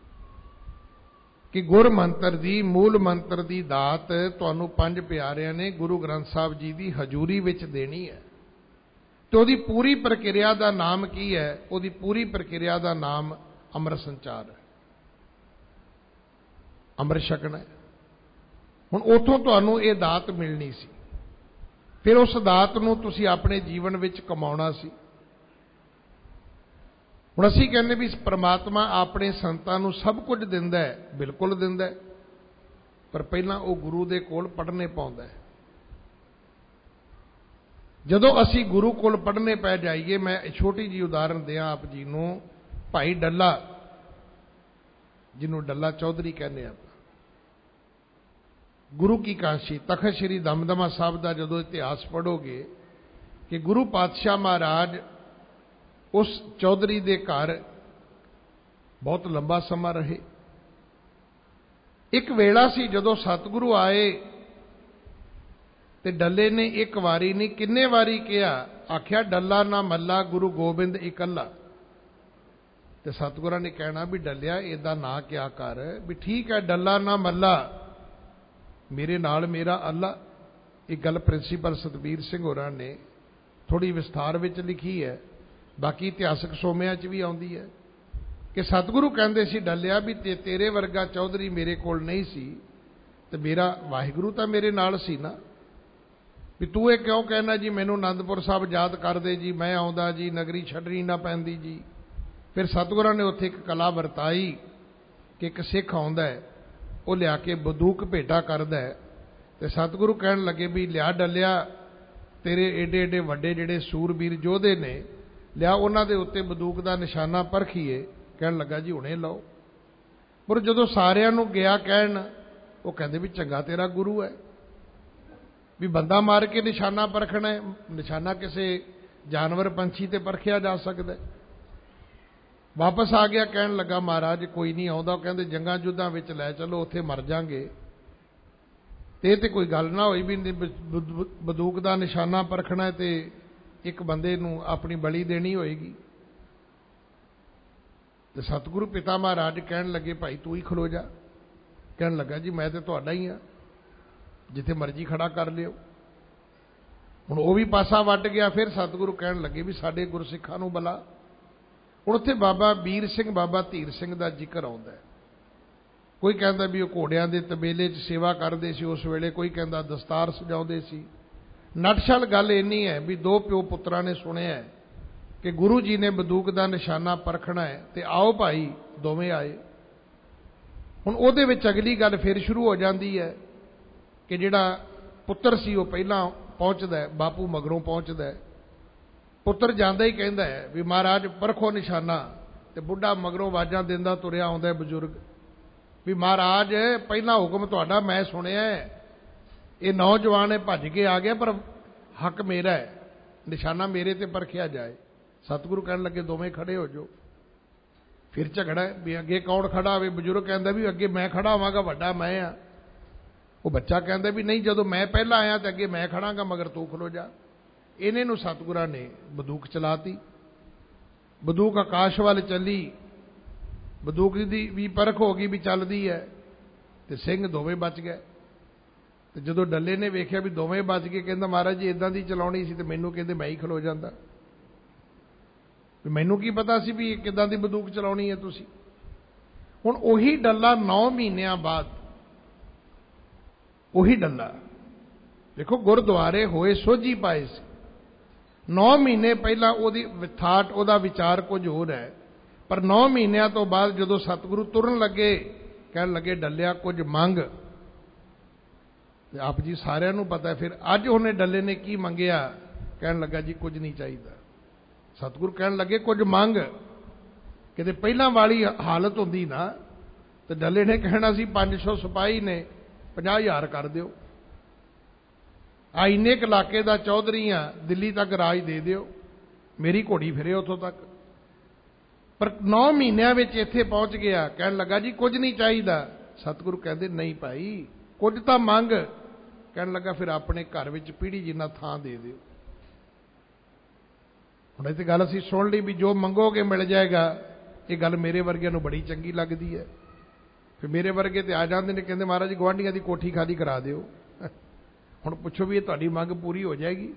ਕਿ ਗੁਰ ਮੰਤਰ ਦੀ, ਮੂਲ ਮੰਤਰ ਦੀ ਦਾਤ ਤੁਹਾਨੂੰ ਪੰਜ ਪਿਆਰਿਆਂ ਨੇ ਗੁਰੂ ਗ੍ਰੰਥ ਸਾਹਿਬ ਜੀ ਦੀ ਹਜ਼ੂਰੀ ਵਿੱਚ ਦੇਣੀ ਹੈ। ਤੇ ਉਹਦੀ ਪੂਰੀ ਪ੍ਰਕਿਰਿਆ ਦਾ ਨਾਮ ਕੀ ਹੈ? ਉਹਦੀ ਪੂਰੀ ਪ੍ਰਕਿਰਿਆ ਦਾ ਨਾਮ ਅੰਮ੍ਰਿਤ ਸੰਚਾਰ ਹੈ। ਅੰਮ੍ਰਿਤ ਛਕਣਾ ਹੈ। ਹੁਣ ਉੱਥੋਂ ਤੁਹਾਨੂੰ ਇਹ ਦਾਤ ਮਿਲਣੀ ਸੀ, ਫਿਰ ਉਸ ਦਾਤ ਨੂੰ ਤੁਸੀਂ ਆਪਣੇ ਜੀਵਨ ਵਿੱਚ ਕਮਾਉਣਾ ਸੀ। ਹੁਣ ਅਸੀਂ ਕਹਿੰਦੇ ਵੀ ਪਰਮਾਤਮਾ ਆਪਣੇ ਸੰਤਾਂ ਨੂੰ ਸਭ ਕੁਝ ਦਿੰਦਾ ਹੈ, ਬਿਲਕੁਲ ਦਿੰਦਾ ਹੈ, ਪਰ ਪਹਿਲਾਂ ਉਹ ਗੁਰੂ ਦੇ ਕੋਲ ਪੜ੍ਹਨੇ ਪਾਉਂਦਾ ਹੈ। ਜਦੋਂ ਅਸੀਂ ਗੁਰੂ ਕੋਲ ਪੜ੍ਹਨੇ ਪੈ ਜਾਈਏ, ਮੈਂ ਛੋਟੀ ਜਿਹੀ ਉਦਾਹਰਨ ਦਿਆਂ ਆਪ ਜੀ ਨੂੰ। ਭਾਈ ਡੱਲਾ, ਜਿਹਨੂੰ ਡੱਲਾ ਚੌਧਰੀ ਕਹਿੰਦੇ ਆ, ਗੁਰੂ ਕੀ ਕਾਸ਼ੀ ਤਖਤ ਸ੍ਰੀ ਦਮਦਮਾ ਸਾਹਿਬ ਦਾ ਜਦੋਂ ਇਤਿਹਾਸ ਪੜ੍ਹੋਗੇ ਕਿ ਗੁਰੂ ਪਾਤਸ਼ਾਹ ਮਹਾਰਾਜ ਉਸ ਚੌਧਰੀ ਦੇ ਘਰ ਬਹੁਤ ਲੰਬਾ ਸਮਾਂ ਰਹੇ। ਇੱਕ ਵੇਲਾ ਸੀ ਜਦੋਂ ਸਤਿਗੁਰੂ ਆਏ ਤੇ ਡੱਲੇ ਨੇ ਇੱਕ ਵਾਰੀ ਨਹੀਂ ਕਿੰਨੇ ਵਾਰੀ ਕਿਹਾ, ਆਖਿਆ ਡੱਲਾ ਨਾ ਮੱਲਾ ਗੁਰੂ ਗੋਬਿੰਦ ਇਕੱਲਾ। ਤੇ ਸਤਿਗੁਰਾਂ ਨੇ ਕਹਿਣਾ ਵੀ ਡੱਲਿਆ ਇਹਦਾ ਨਾਂ ਕਿਆ ਕਰ, ਵੀ ਠੀਕ ਹੈ ਡੱਲਾ ਨਾ ਮੱਲਾ ਮੇਰੇ ਨਾਲ ਮੇਰਾ ਅੱਲਾ। ਇਹ ਗੱਲ ਪ੍ਰਿੰਸੀਪਲ ਸਤਬੀਰ ਸਿੰਘ ਹੋਰਾਂ ਨੇ ਥੋੜੀ ਵਿਸਥਾਰ ਵਿੱਚ ਲਿਖੀ ਹੈ, ਬਾਕੀ ਇਤਿਹਾਸਕ ਸੋਮਿਆਂ 'ਚ ਵੀ ਆਉਂਦੀ ਹੈ ਕਿ ਸਤਿਗੁਰੂ ਕਹਿੰਦੇ ਸੀ ਡੱਲਿਆ ਵੀ ਤੇ ਤੇਰੇ ਵਰਗਾ ਚੌਧਰੀ ਮੇਰੇ ਕੋਲ ਨਹੀਂ ਸੀ ਤੇ ਮੇਰਾ ਵਾਹਿਗੁਰੂ ਤਾਂ ਮੇਰੇ ਨਾਲ ਸੀ ਨਾ, ਵੀ ਤੂੰ ਇਹ ਕਿਉਂ ਕਹਿਣਾ ਜੀ ਮੈਨੂੰ ਅਨੰਦਪੁਰ ਸਾਹਿਬ ਯਾਦ ਕਰਦੇ ਜੀ, ਮੈਂ ਆਉਂਦਾ ਜੀ, ਨਗਰੀ ਛੱਡਣੀ ਨਾ ਪੈਂਦੀ ਜੀ। ਫਿਰ ਸਤਿਗੁਰਾਂ ਨੇ ਉੱਥੇ ਇੱਕ ਕਲਾ ਵਰਤਾਈ ਕਿ ਇੱਕ ਸਿੱਖ ਆਉਂਦਾ ਹੈ, ਉਹ ਲਿਆ ਕੇ ਬੰਦੂਕ ਭੇਟਾ ਕਰਦਾ ਹੈ ਤੇ ਸਤਿਗੁਰੂ ਕਹਿਣ ਲੱਗੇ ਵੀ ਲਿਆ ਡੱਲਿਆ ਤੇਰੇ ਏਡੇ ਏਡੇ ਵੱਡੇ ਜਿਹੜੇ ਸੂਰਬੀਰ ਯੋਧੇ ਨੇ, ਲਿਆ ਉਹਨਾਂ ਦੇ ਉੱਤੇ ਬੰਦੂਕ ਦਾ ਨਿਸ਼ਾਨਾ ਪਰਖੀਏ। ਕਹਿਣ ਲੱਗਾ ਜੀ ਹੁਣੇ ਲਓ। ਪਰ ਜਦੋਂ ਸਾਰਿਆਂ ਨੂੰ ਗਿਆ ਕਹਿਣ, ਉਹ ਕਹਿੰਦੇ ਵੀ ਚੰਗਾ ਤੇਰਾ ਗੁਰੂ ਹੈ ਵੀ ਬੰਦਾ ਮਾਰ ਕੇ ਨਿਸ਼ਾਨਾ ਪਰਖਣਾ ਹੈ, ਨਿਸ਼ਾਨਾ ਕਿਸੇ ਜਾਨਵਰ ਪੰਛੀ ਤੇ ਪਰਖਿਆ ਜਾ ਸਕਦਾ। ਵਾਪਸ ਆ ਗਿਆ, ਕਹਿਣ ਲੱਗਾ ਮਹਾਰਾਜ ਕੋਈ ਨਹੀਂ ਆਉਂਦਾ, ਉਹ ਕਹਿੰਦੇ ਜੰਗਾਂ ਯੁੱਧਾਂ ਵਿੱਚ ਲੈ ਚਲੋ ਉੱਥੇ ਮਰ ਜਾਾਂਗੇ। ਤੇ ਇਹ ਤੇ ਕੋਈ ਗੱਲ ਨਾ ਹੋਈ ਵੀ ਬੰਦੂਕ ਦਾ ਨਿਸ਼ਾਨਾ ਪਰਖਣਾ ਤੇ ਇੱਕ ਬੰਦੇ ਨੂੰ ਆਪਣੀ ਬਲੀ ਦੇਣੀ ਹੋਏਗੀ। ਤੇ ਸਤਿਗੁਰੂ ਪਿਤਾ ਮਹਾਰਾਜ ਕਹਿਣ ਲੱਗੇ ਭਾਈ ਤੂੰ ਹੀ ਖਲੋ ਜਾ। ਕਹਿਣ ਲੱਗਾ ਜੀ ਮੈਂ ਤੇ ਤੁਹਾਡਾ ਹੀ ਹਾਂ, ਜਿੱਥੇ ਮਰਜ਼ੀ ਖੜਾ ਕਰ ਲਿਓ। ਹੁਣ ਉਹ ਵੀ ਪਾਸਾ ਵੱਟ ਗਿਆ। ਫਿਰ ਸਤਿਗੁਰੂ ਕਹਿਣ ਲੱਗੇ ਵੀ ਸਾਡੇ ਗੁਰਸਿੱਖਾਂ ਨੂੰ ਬੁਲਾ। ਹੁਣ ਉੱਥੇ ਬਾਬਾ ਵੀਰ ਸਿੰਘ ਬਾਬਾ ਧੀਰ ਸਿੰਘ ਦਾ ਜ਼ਿਕਰ ਆਉਂਦਾ ਹੈ। ਕੋਈ ਕਹਿੰਦਾ ਵੀ ਉਹ ਘੋੜਿਆਂ ਦੇ ਤਬੇਲੇ 'ਚ ਸੇਵਾ ਕਰਦੇ ਸੀ ਉਸ ਵੇਲੇ, ਕੋਈ ਕਹਿੰਦਾ ਦਸਤਾਰ ਸਜਾਉਂਦੇ ਸੀ। ਨਟਸ਼ਲ ਗੱਲ ਇੰਨੀ ਹੈ ਵੀ ਦੋ ਪਿਓ ਪੁੱਤਰਾਂ ਨੇ ਸੁਣਿਆ ਕਿ ਗੁਰੂ ਜੀ ਨੇ ਬੰਦੂਕ ਦਾ ਨਿਸ਼ਾਨਾ ਪਰਖਣਾ ਹੈ ਤੇ ਆਓ ਭਾਈ ਦੋਵੇਂ ਆਏ। ਹੁਣ ਉਹਦੇ ਵਿੱਚ ਅਗਲੀ ਗੱਲ ਫਿਰ ਸ਼ੁਰੂ ਹੋ ਜਾਂਦੀ ਹੈ ਕਿ ਜਿਹੜਾ ਪੁੱਤਰ ਸੀ ਉਹ ਪਹਿਲਾਂ ਪਹੁੰਚਦਾ, ਬਾਪੂ ਮਗਰੋਂ ਪਹੁੰਚਦਾ। ਪੁੱਤਰ ਜਾਂਦਾ ਹੀ ਕਹਿੰਦਾ ਹੈ ਵੀ ਮਹਾਰਾਜ ਪਰਖੋ ਨਿਸ਼ਾਨਾ, ਤੇ ਬੁੱਢਾ ਮਗਰੋਂ ਆਵਾਜ਼ਾਂ ਦਿੰਦਾ ਤੁਰਿਆ ਆਉਂਦਾ ਬਜ਼ੁਰਗ ਵੀ ਮਹਾਰਾਜ ਪਹਿਲਾ ਹੁਕਮ ਤੁਹਾਡਾ ਮੈਂ ਸੁਣਿਆ, ਇਹ ਨੌਜਵਾਨ ਭੱਜ ਕੇ ਆ ਗਿਆ ਪਰ ਹੱਕ ਮੇਰਾ ਹੈ, ਨਿਸ਼ਾਨਾ ਮੇਰੇ ਤੇ ਪਰਖਿਆ ਜਾਏ। ਸਤਿਗੁਰੂ ਕਹਿਣ ਲੱਗੇ ਦੋਵੇਂ ਖੜੇ ਹੋ ਜਾਓ। ਫਿਰ ਝਗੜਾ ਵੀ ਅੱਗੇ ਕੌਣ ਖੜਾ ਹੋਵੇ। ਬਜ਼ੁਰਗ ਕਹਿੰਦਾ ਵੀ ਅੱਗੇ ਮੈਂ ਖੜਾ ਹੋਵਾਂਗਾ, ਵੱਡਾ ਮੈਂ ਆ। ਉਹ ਬੱਚਾ ਕਹਿੰਦਾ ਵੀ ਨਹੀਂ, ਜਦੋਂ ਮੈਂ ਪਹਿਲਾਂ ਆਇਆ ਤਾਂ ਅੱਗੇ ਮੈਂ ਖੜਾਂਗਾ, ਮਗਰ ਤੂੰ ਖਲੋ ਜਾ। ਇਹਨੇ ਨੂੰ ਸਤਿਗੁਰਾਂ ਨੇ ਬੰਦੂਕ ਚਲਾਤੀ। ਬੰਦੂਕ ਆਕਾਸ਼ ਵੱਲ ਚੱਲੀ, ਬੰਦੂਕ ਦੀ ਵੀ ਪਰਖ ਹੋ ਗਈ ਵੀ ਚੱਲਦੀ ਹੈ, ਤੇ ਸਿੰਘ ਦੋਵੇਂ ਬਚ ਗਏ। ਤੇ ਜਦੋਂ ਡੱਲੇ ਨੇ ਵੇਖਿਆ ਵੀ ਦੋਵੇਂ ਬਚ ਗਏ, ਕਹਿੰਦਾ ਮਹਾਰਾਜ ਜੀ ਇਦਾਂ ਦੀ ਚਲਾਉਣੀ ਸੀ ਤੇ ਮੈਨੂੰ ਕਹਿੰਦੇ ਮੈਂ ਹੀ ਖਲੋ ਜਾਂਦਾ, ਮੈਨੂੰ ਕੀ ਪਤਾ ਸੀ ਵੀ ਕਿੱਦਾਂ ਦੀ ਬੰਦੂਕ ਚਲਾਉਣੀ ਹੈ ਤੁਸੀਂ। ਹੁਣ ਉਹੀ ਡੱਲਾ ਨੌ ਮਹੀਨਿਆਂ ਬਾਅਦ, ਉਹੀ ਡੱਲਾ ਦੇਖੋ ਗੁਰਦੁਆਰੇ ਹੋਏ ਸੋਝੀ ਪਾਏ ਸੀ। ਨੌ ਮਹੀਨੇ ਪਹਿਲਾਂ ਉਹਦੀ ਥਾਟ, ਉਹਦਾ ਵਿਚਾਰ ਕੁਝ ਹੋਰ ਹੈ, ਪਰ ਨੌ ਮਹੀਨਿਆਂ ਤੋਂ ਬਾਅਦ ਜਦੋਂ ਸਤਿਗੁਰੂ ਤੁਰਨ ਲੱਗੇ, ਕਹਿਣ ਲੱਗੇ ਡੱਲਿਆ ਕੁਝ ਮੰਗ। ਆਪ ਜੀ ਸਾਰਿਆਂ ਨੂੰ ਪਤਾ। ਫਿਰ ਅੱਜ ਉਹਨੇ ਡੱਲੇ ਨੇ ਕੀ ਮੰਗਿਆ? ਕਹਿਣ ਲੱਗਾ ਜੀ ਕੁਝ ਨਹੀਂ ਚਾਹੀਦਾ। ਸਤਿਗੁਰੂ ਕਹਿਣ ਲੱਗੇ ਕੁਝ ਮੰਗ। ਕਿਤੇ ਪਹਿਲਾਂ ਵਾਲੀ ਹਾਲਤ ਹੁੰਦੀ ਨਾ ਤੇ ਡੱਲੇ ਨੇ ਕਹਿਣਾ ਸੀ ਪੰਜ ਸੌ ਸਿਪਾਹੀ ਨੇ, ਪੰਜਾਹ ਹਜ਼ਾਰ ਕਰ ਦਿਓ, ਆ ਇੰਨੇ ਕੁ ਇਲਾਕੇ ਦਾ ਚੌਧਰੀ ਆ, ਦਿੱਲੀ ਤੱਕ ਰਾਜ ਦੇ ਦਿਓ, ਮੇਰੀ ਘੋੜੀ ਫਿਰੇ ਉੱਥੋਂ ਤੱਕ। ਪਰ ਨੌ ਮਹੀਨਿਆਂ ਵਿੱਚ ਇੱਥੇ ਪਹੁੰਚ ਗਿਆ, ਕਹਿਣ ਲੱਗਾ ਜੀ ਕੁਝ ਨਹੀਂ ਚਾਹੀਦਾ। ਸਤਿਗੁਰੂ ਕਹਿੰਦੇ ਨਹੀਂ ਭਾਈ ਕੁਝ ਤਾਂ ਮੰਗ। ਕਹਿਣ ਲੱਗਾ ਫਿਰ ਆਪਣੇ ਘਰ ਵਿੱਚ ਪੀੜੀ ਜਿੰਨਾ ਥਾਂ ਦੇ ਦਿਓ। ਹੁਣ ਇਹ ਤੇ ਗੱਲ ਅਸੀਂ ਸੁਣ ਲਈ ਵੀ ਜੋ ਮੰਗੋਗੇ ਮਿਲ ਜਾਏਗਾ। ਇਹ ਗੱਲ ਮੇਰੇ ਵਰਗਿਆਂ ਨੂੰ ਬੜੀ ਚੰਗੀ ਲੱਗਦੀ ਹੈ। ਫਿਰ ਮੇਰੇ ਵਰਗੇ ਤੇ ਆ ਜਾਂਦੇ ਨੇ, ਕਹਿੰਦੇ ਮਹਾਰਾਜ ਗੁਆਂਢੀਆਂ ਦੀ ਕੋਠੀ ਖਾਲੀ ਕਰਾ ਦਿਓ। ਹੁਣ ਪੁੱਛੋ ਵੀ ਇਹ ਤੁਹਾਡੀ ਮੰਗ ਪੂਰੀ ਹੋ ਜਾਏਗੀ?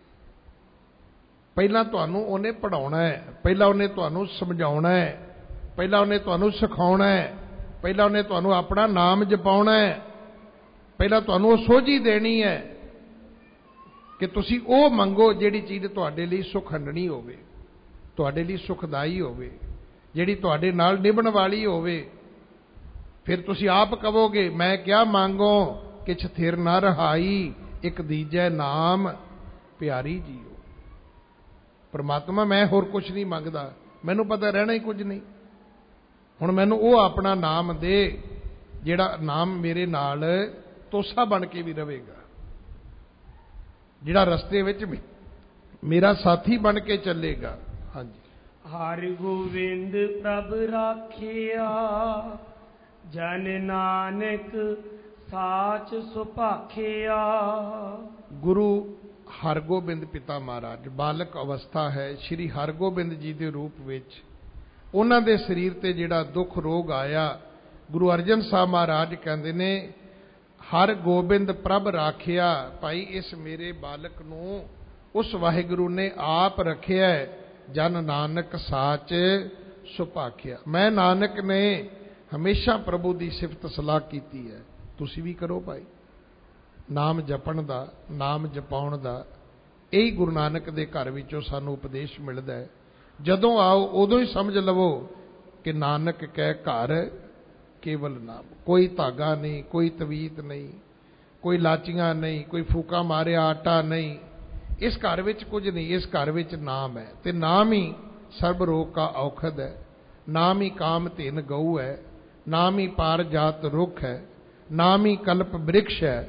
ਪਹਿਲਾਂ ਤੁਹਾਨੂੰ ਉਹਨੇ ਪੜ੍ਹਾਉਣਾ ਹੈ, ਪਹਿਲਾਂ ਉਹਨੇ ਤੁਹਾਨੂੰ ਸਮਝਾਉਣਾ ਹੈ, ਪਹਿਲਾਂ ਉਹਨੇ ਤੁਹਾਨੂੰ ਸਿਖਾਉਣਾ ਹੈ, ਪਹਿਲਾਂ ਉਹਨੇ ਤੁਹਾਨੂੰ ਆਪਣਾ ਨਾਮ ਜਪਾਉਣਾ ਹੈ, ਪਹਿਲਾਂ ਤੁਹਾਨੂੰ ਉਹ ਸੋਝੀ ਦੇਣੀ ਹੈ ਕਿ ਤੁਸੀਂ ਉਹ ਮੰਗੋ ਜਿਹੜੀ ਚੀਜ਼ ਤੁਹਾਡੇ ਲਈ ਸੁਖੰਡਣੀ ਹੋਵੇ, ਤੁਹਾਡੇ ਲਈ ਸੁਖਦਾਈ ਹੋਵੇ, ਜਿਹੜੀ ਤੁਹਾਡੇ ਨਾਲ ਨਿਭਣ ਵਾਲੀ ਹੋਵੇ। ਫਿਰ ਤੁਸੀਂ ਆਪ ਕਹੋਗੇ ਮੈਂ ਕਿਆ ਮੰਗੋ ਕਿਛ ਥਿਰ ਨਾ ਰਹਾਈ, ਇੱਕ ਦੀਜੈ ਨਾਮ ਪਿਆਰੀ ਜੀਓ। ਪਰਮਾਤਮਾ ਮੈਂ ਹੋਰ ਕੁਝ ਨਹੀਂ ਮੰਗਦਾ, ਮੈਨੂੰ ਪਤਾ ਰਹਿਣਾ ਹੀ ਕੁਝ ਨਹੀਂ, ਹੁਣ ਮੈਨੂੰ ਉਹ ਆਪਣਾ ਨਾਮ ਦੇ ਜਿਹੜਾ ਨਾਮ ਮੇਰੇ ਨਾਲ ਤੋਸਾ ਬਣ ਕੇ ਵੀ ਰਹੇਗਾ, ਜਿਹੜਾ ਰਸਤੇ ਵਿੱਚ ਮੇਰਾ ਸਾਥੀ ਬਣ ਕੇ ਚੱਲੇਗਾ। ਹਾਂਜੀ। ਹਰਿ ਗੋਬਿੰਦ ਪ੍ਰਭ ਰਾਖਿਆ, ਜਨ ਨਾਨਕ ਸਾਚ ਸੁਭਾਖਿਆ। ਗੁਰੂ ਹਰਗੋਬਿੰਦ ਪਿਤਾ ਮਹਾਰਾਜ ਬਾਲਕ ਅਵਸਥਾ ਹੈ, ਸ਼੍ਰੀ ਹਰਗੋਬਿੰਦ ਜੀ ਦੇ ਰੂਪ ਵਿੱਚ ਉਹਨਾਂ ਦੇ ਸਰੀਰ ਤੇ ਜਿਹੜਾ ਦੁੱਖ ਰੋਗ ਆਇਆ, ਗੁਰੂ ਅਰਜਨ ਸਾਹਿਬ ਮਹਾਰਾਜ ਕਹਿੰਦੇ ਨੇ ਹਰ ਗੋਬਿੰਦ ਪ੍ਰਭ ਰਾਖਿਆ। ਭਾਈ ਇਸ ਮੇਰੇ ਬਾਲਕ ਨੂੰ ਉਸ ਵਾਹਿਗੁਰੂ ਨੇ ਆਪ ਰੱਖਿਆ, ਜਨ ਨਾਨਕ ਸਾਚ ਸੁਭਾਖਿਆ। ਮੈਂ ਨਾਨਕ ਨੇ ਹਮੇਸ਼ਾ ਪ੍ਰਭੂ ਦੀ ਸਿਫਤ ਸਲਾਹ ਕੀਤੀ ਹੈ, ਤੁਸੀਂ ਵੀ ਕਰੋ ਭਾਈ। ਨਾਮ ਜਪਣ ਦਾ, ਨਾਮ ਜਪਾਉਣ ਦਾ, ਇਹੀ ਗੁਰੂ ਨਾਨਕ ਦੇ ਘਰ ਵਿੱਚੋਂ ਸਾਨੂੰ ਉਪਦੇਸ਼ ਮਿਲਦਾ ਹੈ। ਜਦੋਂ ਆਓ ਉਦੋਂ ਹੀ ਸਮਝ ਲਵੋ ਕਿ ਨਾਨਕ ਕਹਿ ਘਰ ਕੇਵਲ ਨਾਮ, ਕੋਈ ਧਾਗਾ ਨਹੀਂ, ਕੋਈ ਤਵੀਤ ਨਹੀਂ, ਕੋਈ ਲਾਚੀਆਂ ਨਹੀਂ, ਕੋਈ ਫੂਕਾ ਮਾਰਿਆ ਆਟਾ ਨਹੀਂ, ਇਸ ਘਰ ਵਿੱਚ ਕੁਝ ਨਹੀਂ, ਇਸ ਘਰ ਵਿੱਚ ਨਾਮ ਹੈ। ਤੇ ਨਾਮ ਹੀ ਸਰਬ ਰੋਗ ਕਾ ਔਖਦ ਹੈ, ਨਾਮ ਹੀ ਕਾਮ ਧੇਨ ਗਊ ਹੈ, ਨਾਮ ਹੀ ਪਾਰ ਜਾਤ ਰੁੱਖ ਹੈ, ਨਾਮ ਹੀ ਕਲਪ ਬ੍ਰਿਕਸ਼ ਹੈ।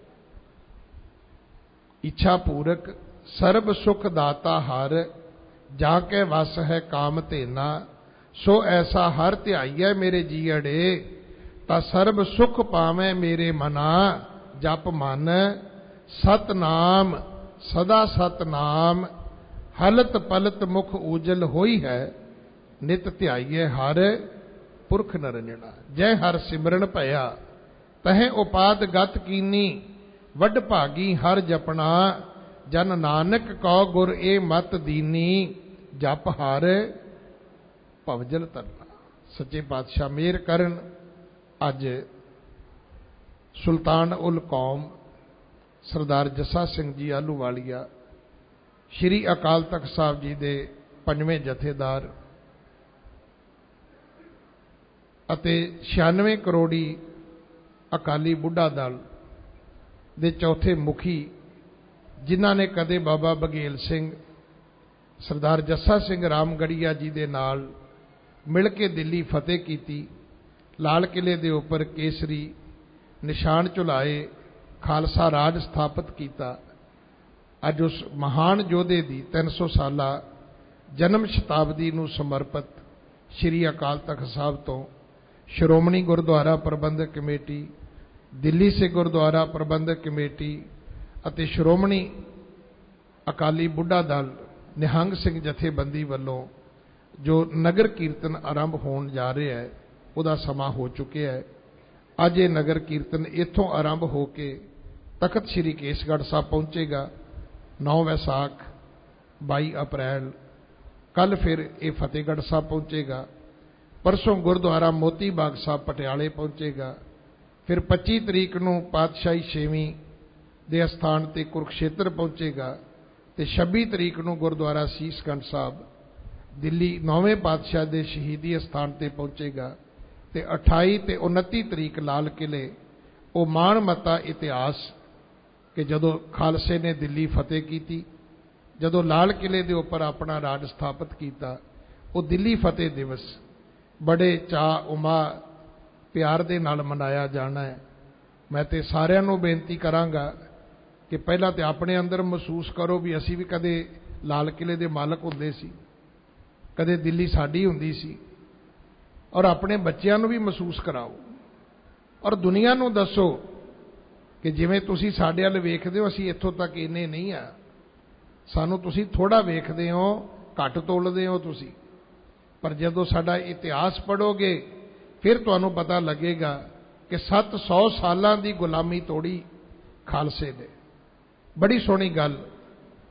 ਇੱਛਾ ਪੂਰਕ ਸਰਬ ਸੁਖ ਦਾਤਾ ਹਰ, ਜਾ ਕੇ ਵਸ ਹੈ ਕਾਮ ਧੇਨਾ। ਸੋ ਐਸਾ ਹਰ ਧਿਆਈਐ ਮੇਰੇ ਜੀਅੜੇ, ਤਾਂ ਸਰਬ ਸੁਖ ਪਾਵੇਂ ਮੇਰੇ ਮਨਾ। ਜਪ ਮਨ ਸਤਨਾਮ ਸਦਾ ਸਤਨਾਮ, ਹਲਤ ਪਲਤ ਮੁਖ ਊਜਲ ਹੋਈ ਹੈ। ਨਿਤ ਧਿਆਈਐ ਹਰ ਪੁਰਖ ਨਰੰਜਣਾ। ਜੈ ਹਰ ਸਿਮਰਨ ਭਇਆ ਤਹੇ ਉਪਾਦ ਗਤ ਕੀਨੀ, ਵੱਡ ਭਾਗੀ ਹਰ ਜਪਣਾ। ਜਨ ਨਾਨਕ ਕਉ ਗੁਰ ਇਹ ਮਤ ਦੀਨੀ, ਜਪ ਹਰ ਭਵਜਲ ਤਰਨਾ। ਸੱਚੇ ਪਾਤਸ਼ਾਹ ਮਿਹਰ ਕਰਨ। ਅੱਜ ਸੁਲਤਾਨ ਉਲ ਕੌਮ ਸਰਦਾਰ ਜੱਸਾ ਸਿੰਘ ਜੀ ਆਹਲੂਵਾਲੀਆ, ਸ਼੍ਰੀ ਅਕਾਲ ਤਖਤ ਸਾਹਿਬ ਜੀ ਦੇ ਪੰਜਵੇਂ ਜਥੇਦਾਰ ਅਤੇ ਛਿਆਨਵੇਂ ਕਰੋੜੀ ਅਕਾਲੀ ਬੁੱਢਾ ਦਲ ਦੇ ਚੌਥੇ ਮੁਖੀ, ਜਿਨ੍ਹਾਂ ਨੇ ਕਦੇ ਬਾਬਾ ਬਘੇਲ ਸਿੰਘ, ਸਰਦਾਰ ਜੱਸਾ ਸਿੰਘ ਰਾਮਗੜੀਆ ਜੀ ਦੇ ਨਾਲ ਮਿਲ ਕੇ ਦਿੱਲੀ ਫਤਿਹ ਕੀਤੀ, ਲਾਲ ਕਿਲੇ ਦੇ ਉੱਪਰ ਕੇਸਰੀ ਨਿਸ਼ਾਨ ਝੁਲਾਏ, ਖਾਲਸਾ ਰਾਜ ਸਥਾਪਿਤ ਕੀਤਾ। ਅੱਜ ਉਸ ਮਹਾਨ ਯੋਧੇ ਦੀ ਤਿੰਨ ਸੌ ਸਾਲਾ ਜਨਮ ਸ਼ਤਾਬਦੀ ਨੂੰ ਸਮਰਪਿਤ ਸ਼੍ਰੀ ਅਕਾਲ ਤਖਤ ਸਾਹਿਬ ਤੋਂ ਸ਼੍ਰੋਮਣੀ ਗੁਰਦੁਆਰਾ ਪ੍ਰਬੰਧਕ ਕਮੇਟੀ, ਦਿੱਲੀ ਸਿੱਖ ਗੁਰਦੁਆਰਾ ਪ੍ਰਬੰਧਕ ਕਮੇਟੀ ਅਤੇ ਸ਼੍ਰੋਮਣੀ ਅਕਾਲੀ ਬੁੱਢਾ ਦਲ ਨਿਹੰਗ ਸਿੰਘ ਜਥੇਬੰਦੀ ਵੱਲੋਂ ਜੋ ਨਗਰ ਕੀਰਤਨ ਆਰੰਭ ਹੋਣ ਜਾ ਰਿਹਾ ਹੈ, ਉਹਦਾ ਸਮਾਂ ਹੋ ਚੁੱਕਿਆ ਹੈ। ਅੱਜ ਇਹ ਨਗਰ ਕੀਰਤਨ ਇੱਥੋਂ ਆਰੰਭ ਹੋ ਕੇ ਤਖਤ ਸ੍ਰੀ ਕੇਸਗੜ੍ਹ ਸਾਹਿਬ ਪਹੁੰਚੇਗਾ। ਨੌਂ ਵਿਸਾਖ ਬਾਈ ਅਪ੍ਰੈਲ ਕੱਲ ਫਿਰ ਇਹ ਫਤਿਹਗੜ੍ਹ ਸਾਹਿਬ ਪਹੁੰਚੇਗਾ। ਪਰਸੋਂ ਗੁਰਦੁਆਰਾ ਮੋਤੀ ਬਾਗ ਸਾਹਿਬ ਪਟਿਆਲੇ ਪਹੁੰਚੇਗਾ। ਫਿਰ ਪੱਚੀ ਤਰੀਕ ਨੂੰ ਪਾਤਸ਼ਾਹੀ ਛੇਵੀਂ ਦੇ ਅਸਥਾਨ ਤੇ ਕੁਰੂਕਸ਼ੇਤਰ ਪਹੁੰਚੇਗਾ ਤੇ ਛੱਬੀ ਤਰੀਕ ਨੂੰ ਗੁਰਦੁਆਰਾ ਸੀਸਗੰਜ ਸਾਹਿਬ ਦਿੱਲੀ ਨੌਵੇਂ ਪਾਤਸ਼ਾਹ ਦੇ ਸ਼ਹੀਦੀ ਅਸਥਾਨ ਤੇ ਪਹੁੰਚੇਗਾ ਤੇ ਅਠਾਈ ਤੇ ਉਨੱਤੀ ਤਰੀਕ ਲਾਲ ਕਿਲੇ ਉਹ ਮਾਣਮੱਤਾ ਇਤਿਹਾਸ ਕਿ ਜਦੋਂ ਖਾਲਸੇ ਨੇ ਦਿੱਲੀ ਫਤਿਹ ਕੀਤੀ, ਜਦੋਂ ਲਾਲ ਕਿਲੇ ਦੇ ਉੱਪਰ ਆਪਣਾ ਰਾਜ ਸਥਾਪਿਤ ਕੀਤਾ, ਉਹ ਦਿੱਲੀ ਫਤਿਹ ਦਿਵਸ ਬੜੇ ਚਾਅ ਉਮਾ ਪਿਆਰ ਦੇ ਨਾਲ ਮਨਾਇਆ ਜਾਣਾ ਹੈ। ਮੈਂ ਤੇ ਸਾਰਿਆਂ ਨੂੰ ਬੇਨਤੀ ਕਰਾਂਗਾ ਕਿ ਪਹਿਲਾਂ ਤੇ ਆਪਣੇ ਅੰਦਰ ਮਹਿਸੂਸ ਕਰੋ ਵੀ ਅਸੀਂ ਵੀ ਕਦੇ ਲਾਲ ਕਿਲੇ ਦੇ ਮਾਲਕ ਹੁੰਦੇ ਸੀ, ਕਦੇ ਦਿੱਲੀ ਸਾਡੀ ਹੁੰਦੀ ਸੀ, ਔਰ ਆਪਣੇ ਬੱਚਿਆਂ ਨੂੰ ਵੀ ਮਹਿਸੂਸ ਕਰਾਓ ਔਰ ਦੁਨੀਆ ਨੂੰ ਦੱਸੋ ਕਿ ਜਿਵੇਂ ਤੁਸੀਂ ਸਾਡੇ ਵੱਲ ਵੇਖਦੇ ਹੋ, ਅਸੀਂ ਇੱਥੋਂ ਤੱਕ ਇੰਨੇ ਨਹੀਂ ਆ, ਸਾਨੂੰ ਤੁਸੀਂ ਥੋੜਾ ਵੇਖਦੇ ਹੋ, ਘੱਟ ਤੋਲਦੇ ਹੋ ਤੁਸੀਂ। ਪਰ ਜਦੋਂ ਸਾਡਾ ਇਤਿਹਾਸ ਪੜ੍ਹੋਗੇ ਫਿਰ ਤੁਹਾਨੂੰ ਪਤਾ ਲੱਗੇਗਾ ਕਿ ਸੱਤ ਸੌ ਸਾਲਾਂ ਦੀ ਗੁਲਾਮੀ ਤੋੜੀ ਖਾਲਸੇ ਨੇ। ਬੜੀ ਸੋਹਣੀ ਗੱਲ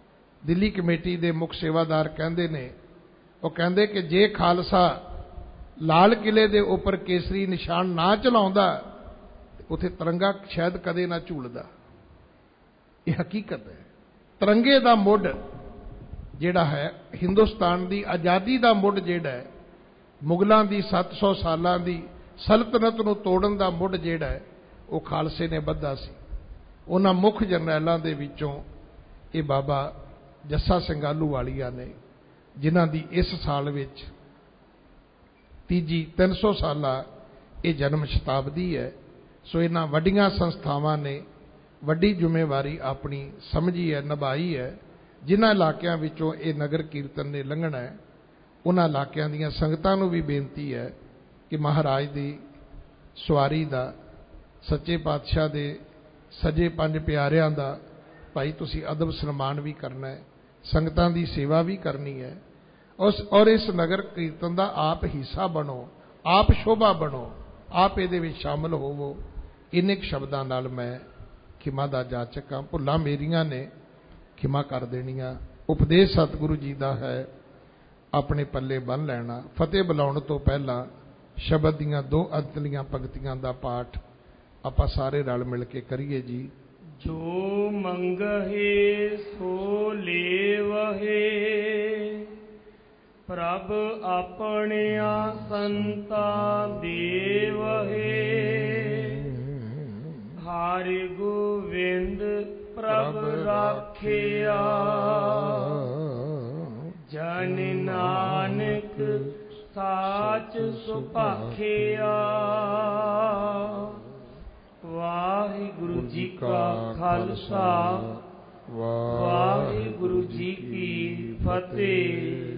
ਦਿੱਲੀ ਕਮੇਟੀ ਦੇ ਮੁੱਖ ਸੇਵਾਦਾਰ ਕਹਿੰਦੇ ਨੇ, ਉਹ ਕਹਿੰਦੇ ਕਿ ਜੇ ਖਾਲਸਾ ਲਾਲ ਕਿਲੇ ਦੇ ਉੱਪਰ ਕੇਸਰੀ ਨਿਸ਼ਾਨ ਨਾ ਚਲਾਉਂਦਾ, ਉੱਥੇ ਤਿਰੰਗਾ ਸ਼ਾਇਦ ਕਦੇ ਨਾ ਝੂਲਦਾ। ਇਹ ਹਕੀਕਤ ਹੈ। ਤਿਰੰਗੇ ਦਾ ਮੁੱਢ ਜਿਹੜਾ ਹੈ, ਹਿੰਦੁਸਤਾਨ ਦੀ ਆਜ਼ਾਦੀ ਦਾ ਮੁੱਢ ਜਿਹੜਾ ਹੈ, ਮੁਗਲਾਂ ਦੀ ਸੱਤ ਸੌ ਸਾਲਾਂ ਦੀ ਸਲਤਨਤ ਨੂੰ ਤੋੜਨ ਦਾ ਮੁੱਢ ਜਿਹੜਾ ਹੈ, ਉਹ ਖਾਲਸੇ ਨੇ ਬੱਧਾ ਸੀ। ਉਹਨਾਂ ਮੁੱਖ ਜਰਨੈਲਾਂ ਦੇ ਵਿੱਚੋਂ ਇਹ ਬਾਬਾ ਜੱਸਾ ਸਿੰਘ ਆਹਲੂਵਾਲੀਆ ਨੇ, ਜਿਨ੍ਹਾਂ ਦੀ ਇਸ ਸਾਲ ਵਿੱਚ ਤੀਜੀ ਤਿੰਨ ਸੌ ਸਾਲਾ ਇਹ ਜਨਮ ਸ਼ਤਾਬਦੀ ਹੈ। ਸੋ ਇਹਨਾਂ ਵੱਡੀਆਂ ਸੰਸਥਾਵਾਂ ਨੇ ਵੱਡੀ ਜ਼ਿੰਮੇਵਾਰੀ ਆਪਣੀ ਸਮਝੀ ਹੈ, ਨਿਭਾਈ ਹੈ। ਜਿਨ੍ਹਾਂ ਇਲਾਕਿਆਂ ਵਿੱਚੋਂ ਇਹ ਨਗਰ ਕੀਰਤਨ ਨੇ ਲੰਘਣਾ ਹੈ, ਉਹਨਾਂ ਇਲਾਕਿਆਂ ਦੀਆਂ ਸੰਗਤਾਂ ਨੂੰ ਵੀ ਬੇਨਤੀ ਹੈ ਕਿ ਮਹਾਰਾਜ ਦੀ ਸਵਾਰੀ ਦਾ, ਸੱਚੇ ਪਾਤਸ਼ਾਹ ਦੇ ਸਜੇ ਪੰਜ ਪਿਆਰਿਆਂ ਦਾ ਭਾਈ ਤੁਸੀਂ ਅਦਬ ਸਨਮਾਨ ਵੀ ਕਰਨਾ ਹੈ, ਸੰਗਤਾਂ ਦੀ ਸੇਵਾ ਵੀ ਕਰਨੀ ਹੈ। ਉਸ ਔਰ ਇਸ ਨਗਰ ਕੀਰਤਨ ਦਾ ਆਪ ਹਿੱਸਾ ਬਣੋ, ਆਪ ਸ਼ੋਭਾ ਬਣੋ, ਆਪ ਇਹਦੇ ਵਿੱਚ ਸ਼ਾਮਲ ਹੋਵੋ। ਇੰਨੇ ਕੁ ਸ਼ਬਦਾਂ ਨਾਲ ਮੈਂ ਖਿਮਾ ਦਾ ਜਾਚਕ ਹਾਂ। ਭੁੱਲਾਂ ਮੇਰੀਆਂ ਨੇ, ਖਿਮਾ ਕਰ ਦੇਣੀਆਂ। ਉਪਦੇਸ਼ ਸਤਿਗੁਰੂ ਜੀ ਦਾ ਹੈ, ਆਪਣੇ ਪੱਲੇ ਬੰਨ੍ਹ ਲੈਣਾ। ਫਤਿਹ ਬੁਲਾਉਣ ਤੋਂ ਪਹਿਲਾਂ ਸ਼ਬਦ ਦੀਆਂ ਦੋ ਅੰਤਲੀਆਂ ਪੰਕਤੀਆਂ ਦਾ ਪਾਠ ਆਪਾਂ ਸਾਰੇ ਰਲ ਮਿਲ ਕੇ ਕਰੀਏ ਜੀ। ਜੋ ਮੰਗਹਿ ਸੋ ਲੇਵਹਿ, ਪ੍ਰਭ ਆਪਣਿਆ ਸੰਤਾ ਦੇਵਹਿ। ਹਰਿ ਗੋਬਿੰਦ ਪ੍ਰਭ ਰਾਖਿਆ, ਜਨ ਨਾਨਕ ਸਾਚ ਸੁਭਾਖਿਆ। ਵਾਹਿਗੁਰੂ ਜੀ ਕਾ ਖਾਲਸਾ, ਵਾਹਿਗੁਰੂ ਜੀ ਕੀ ਫਤਿਹ।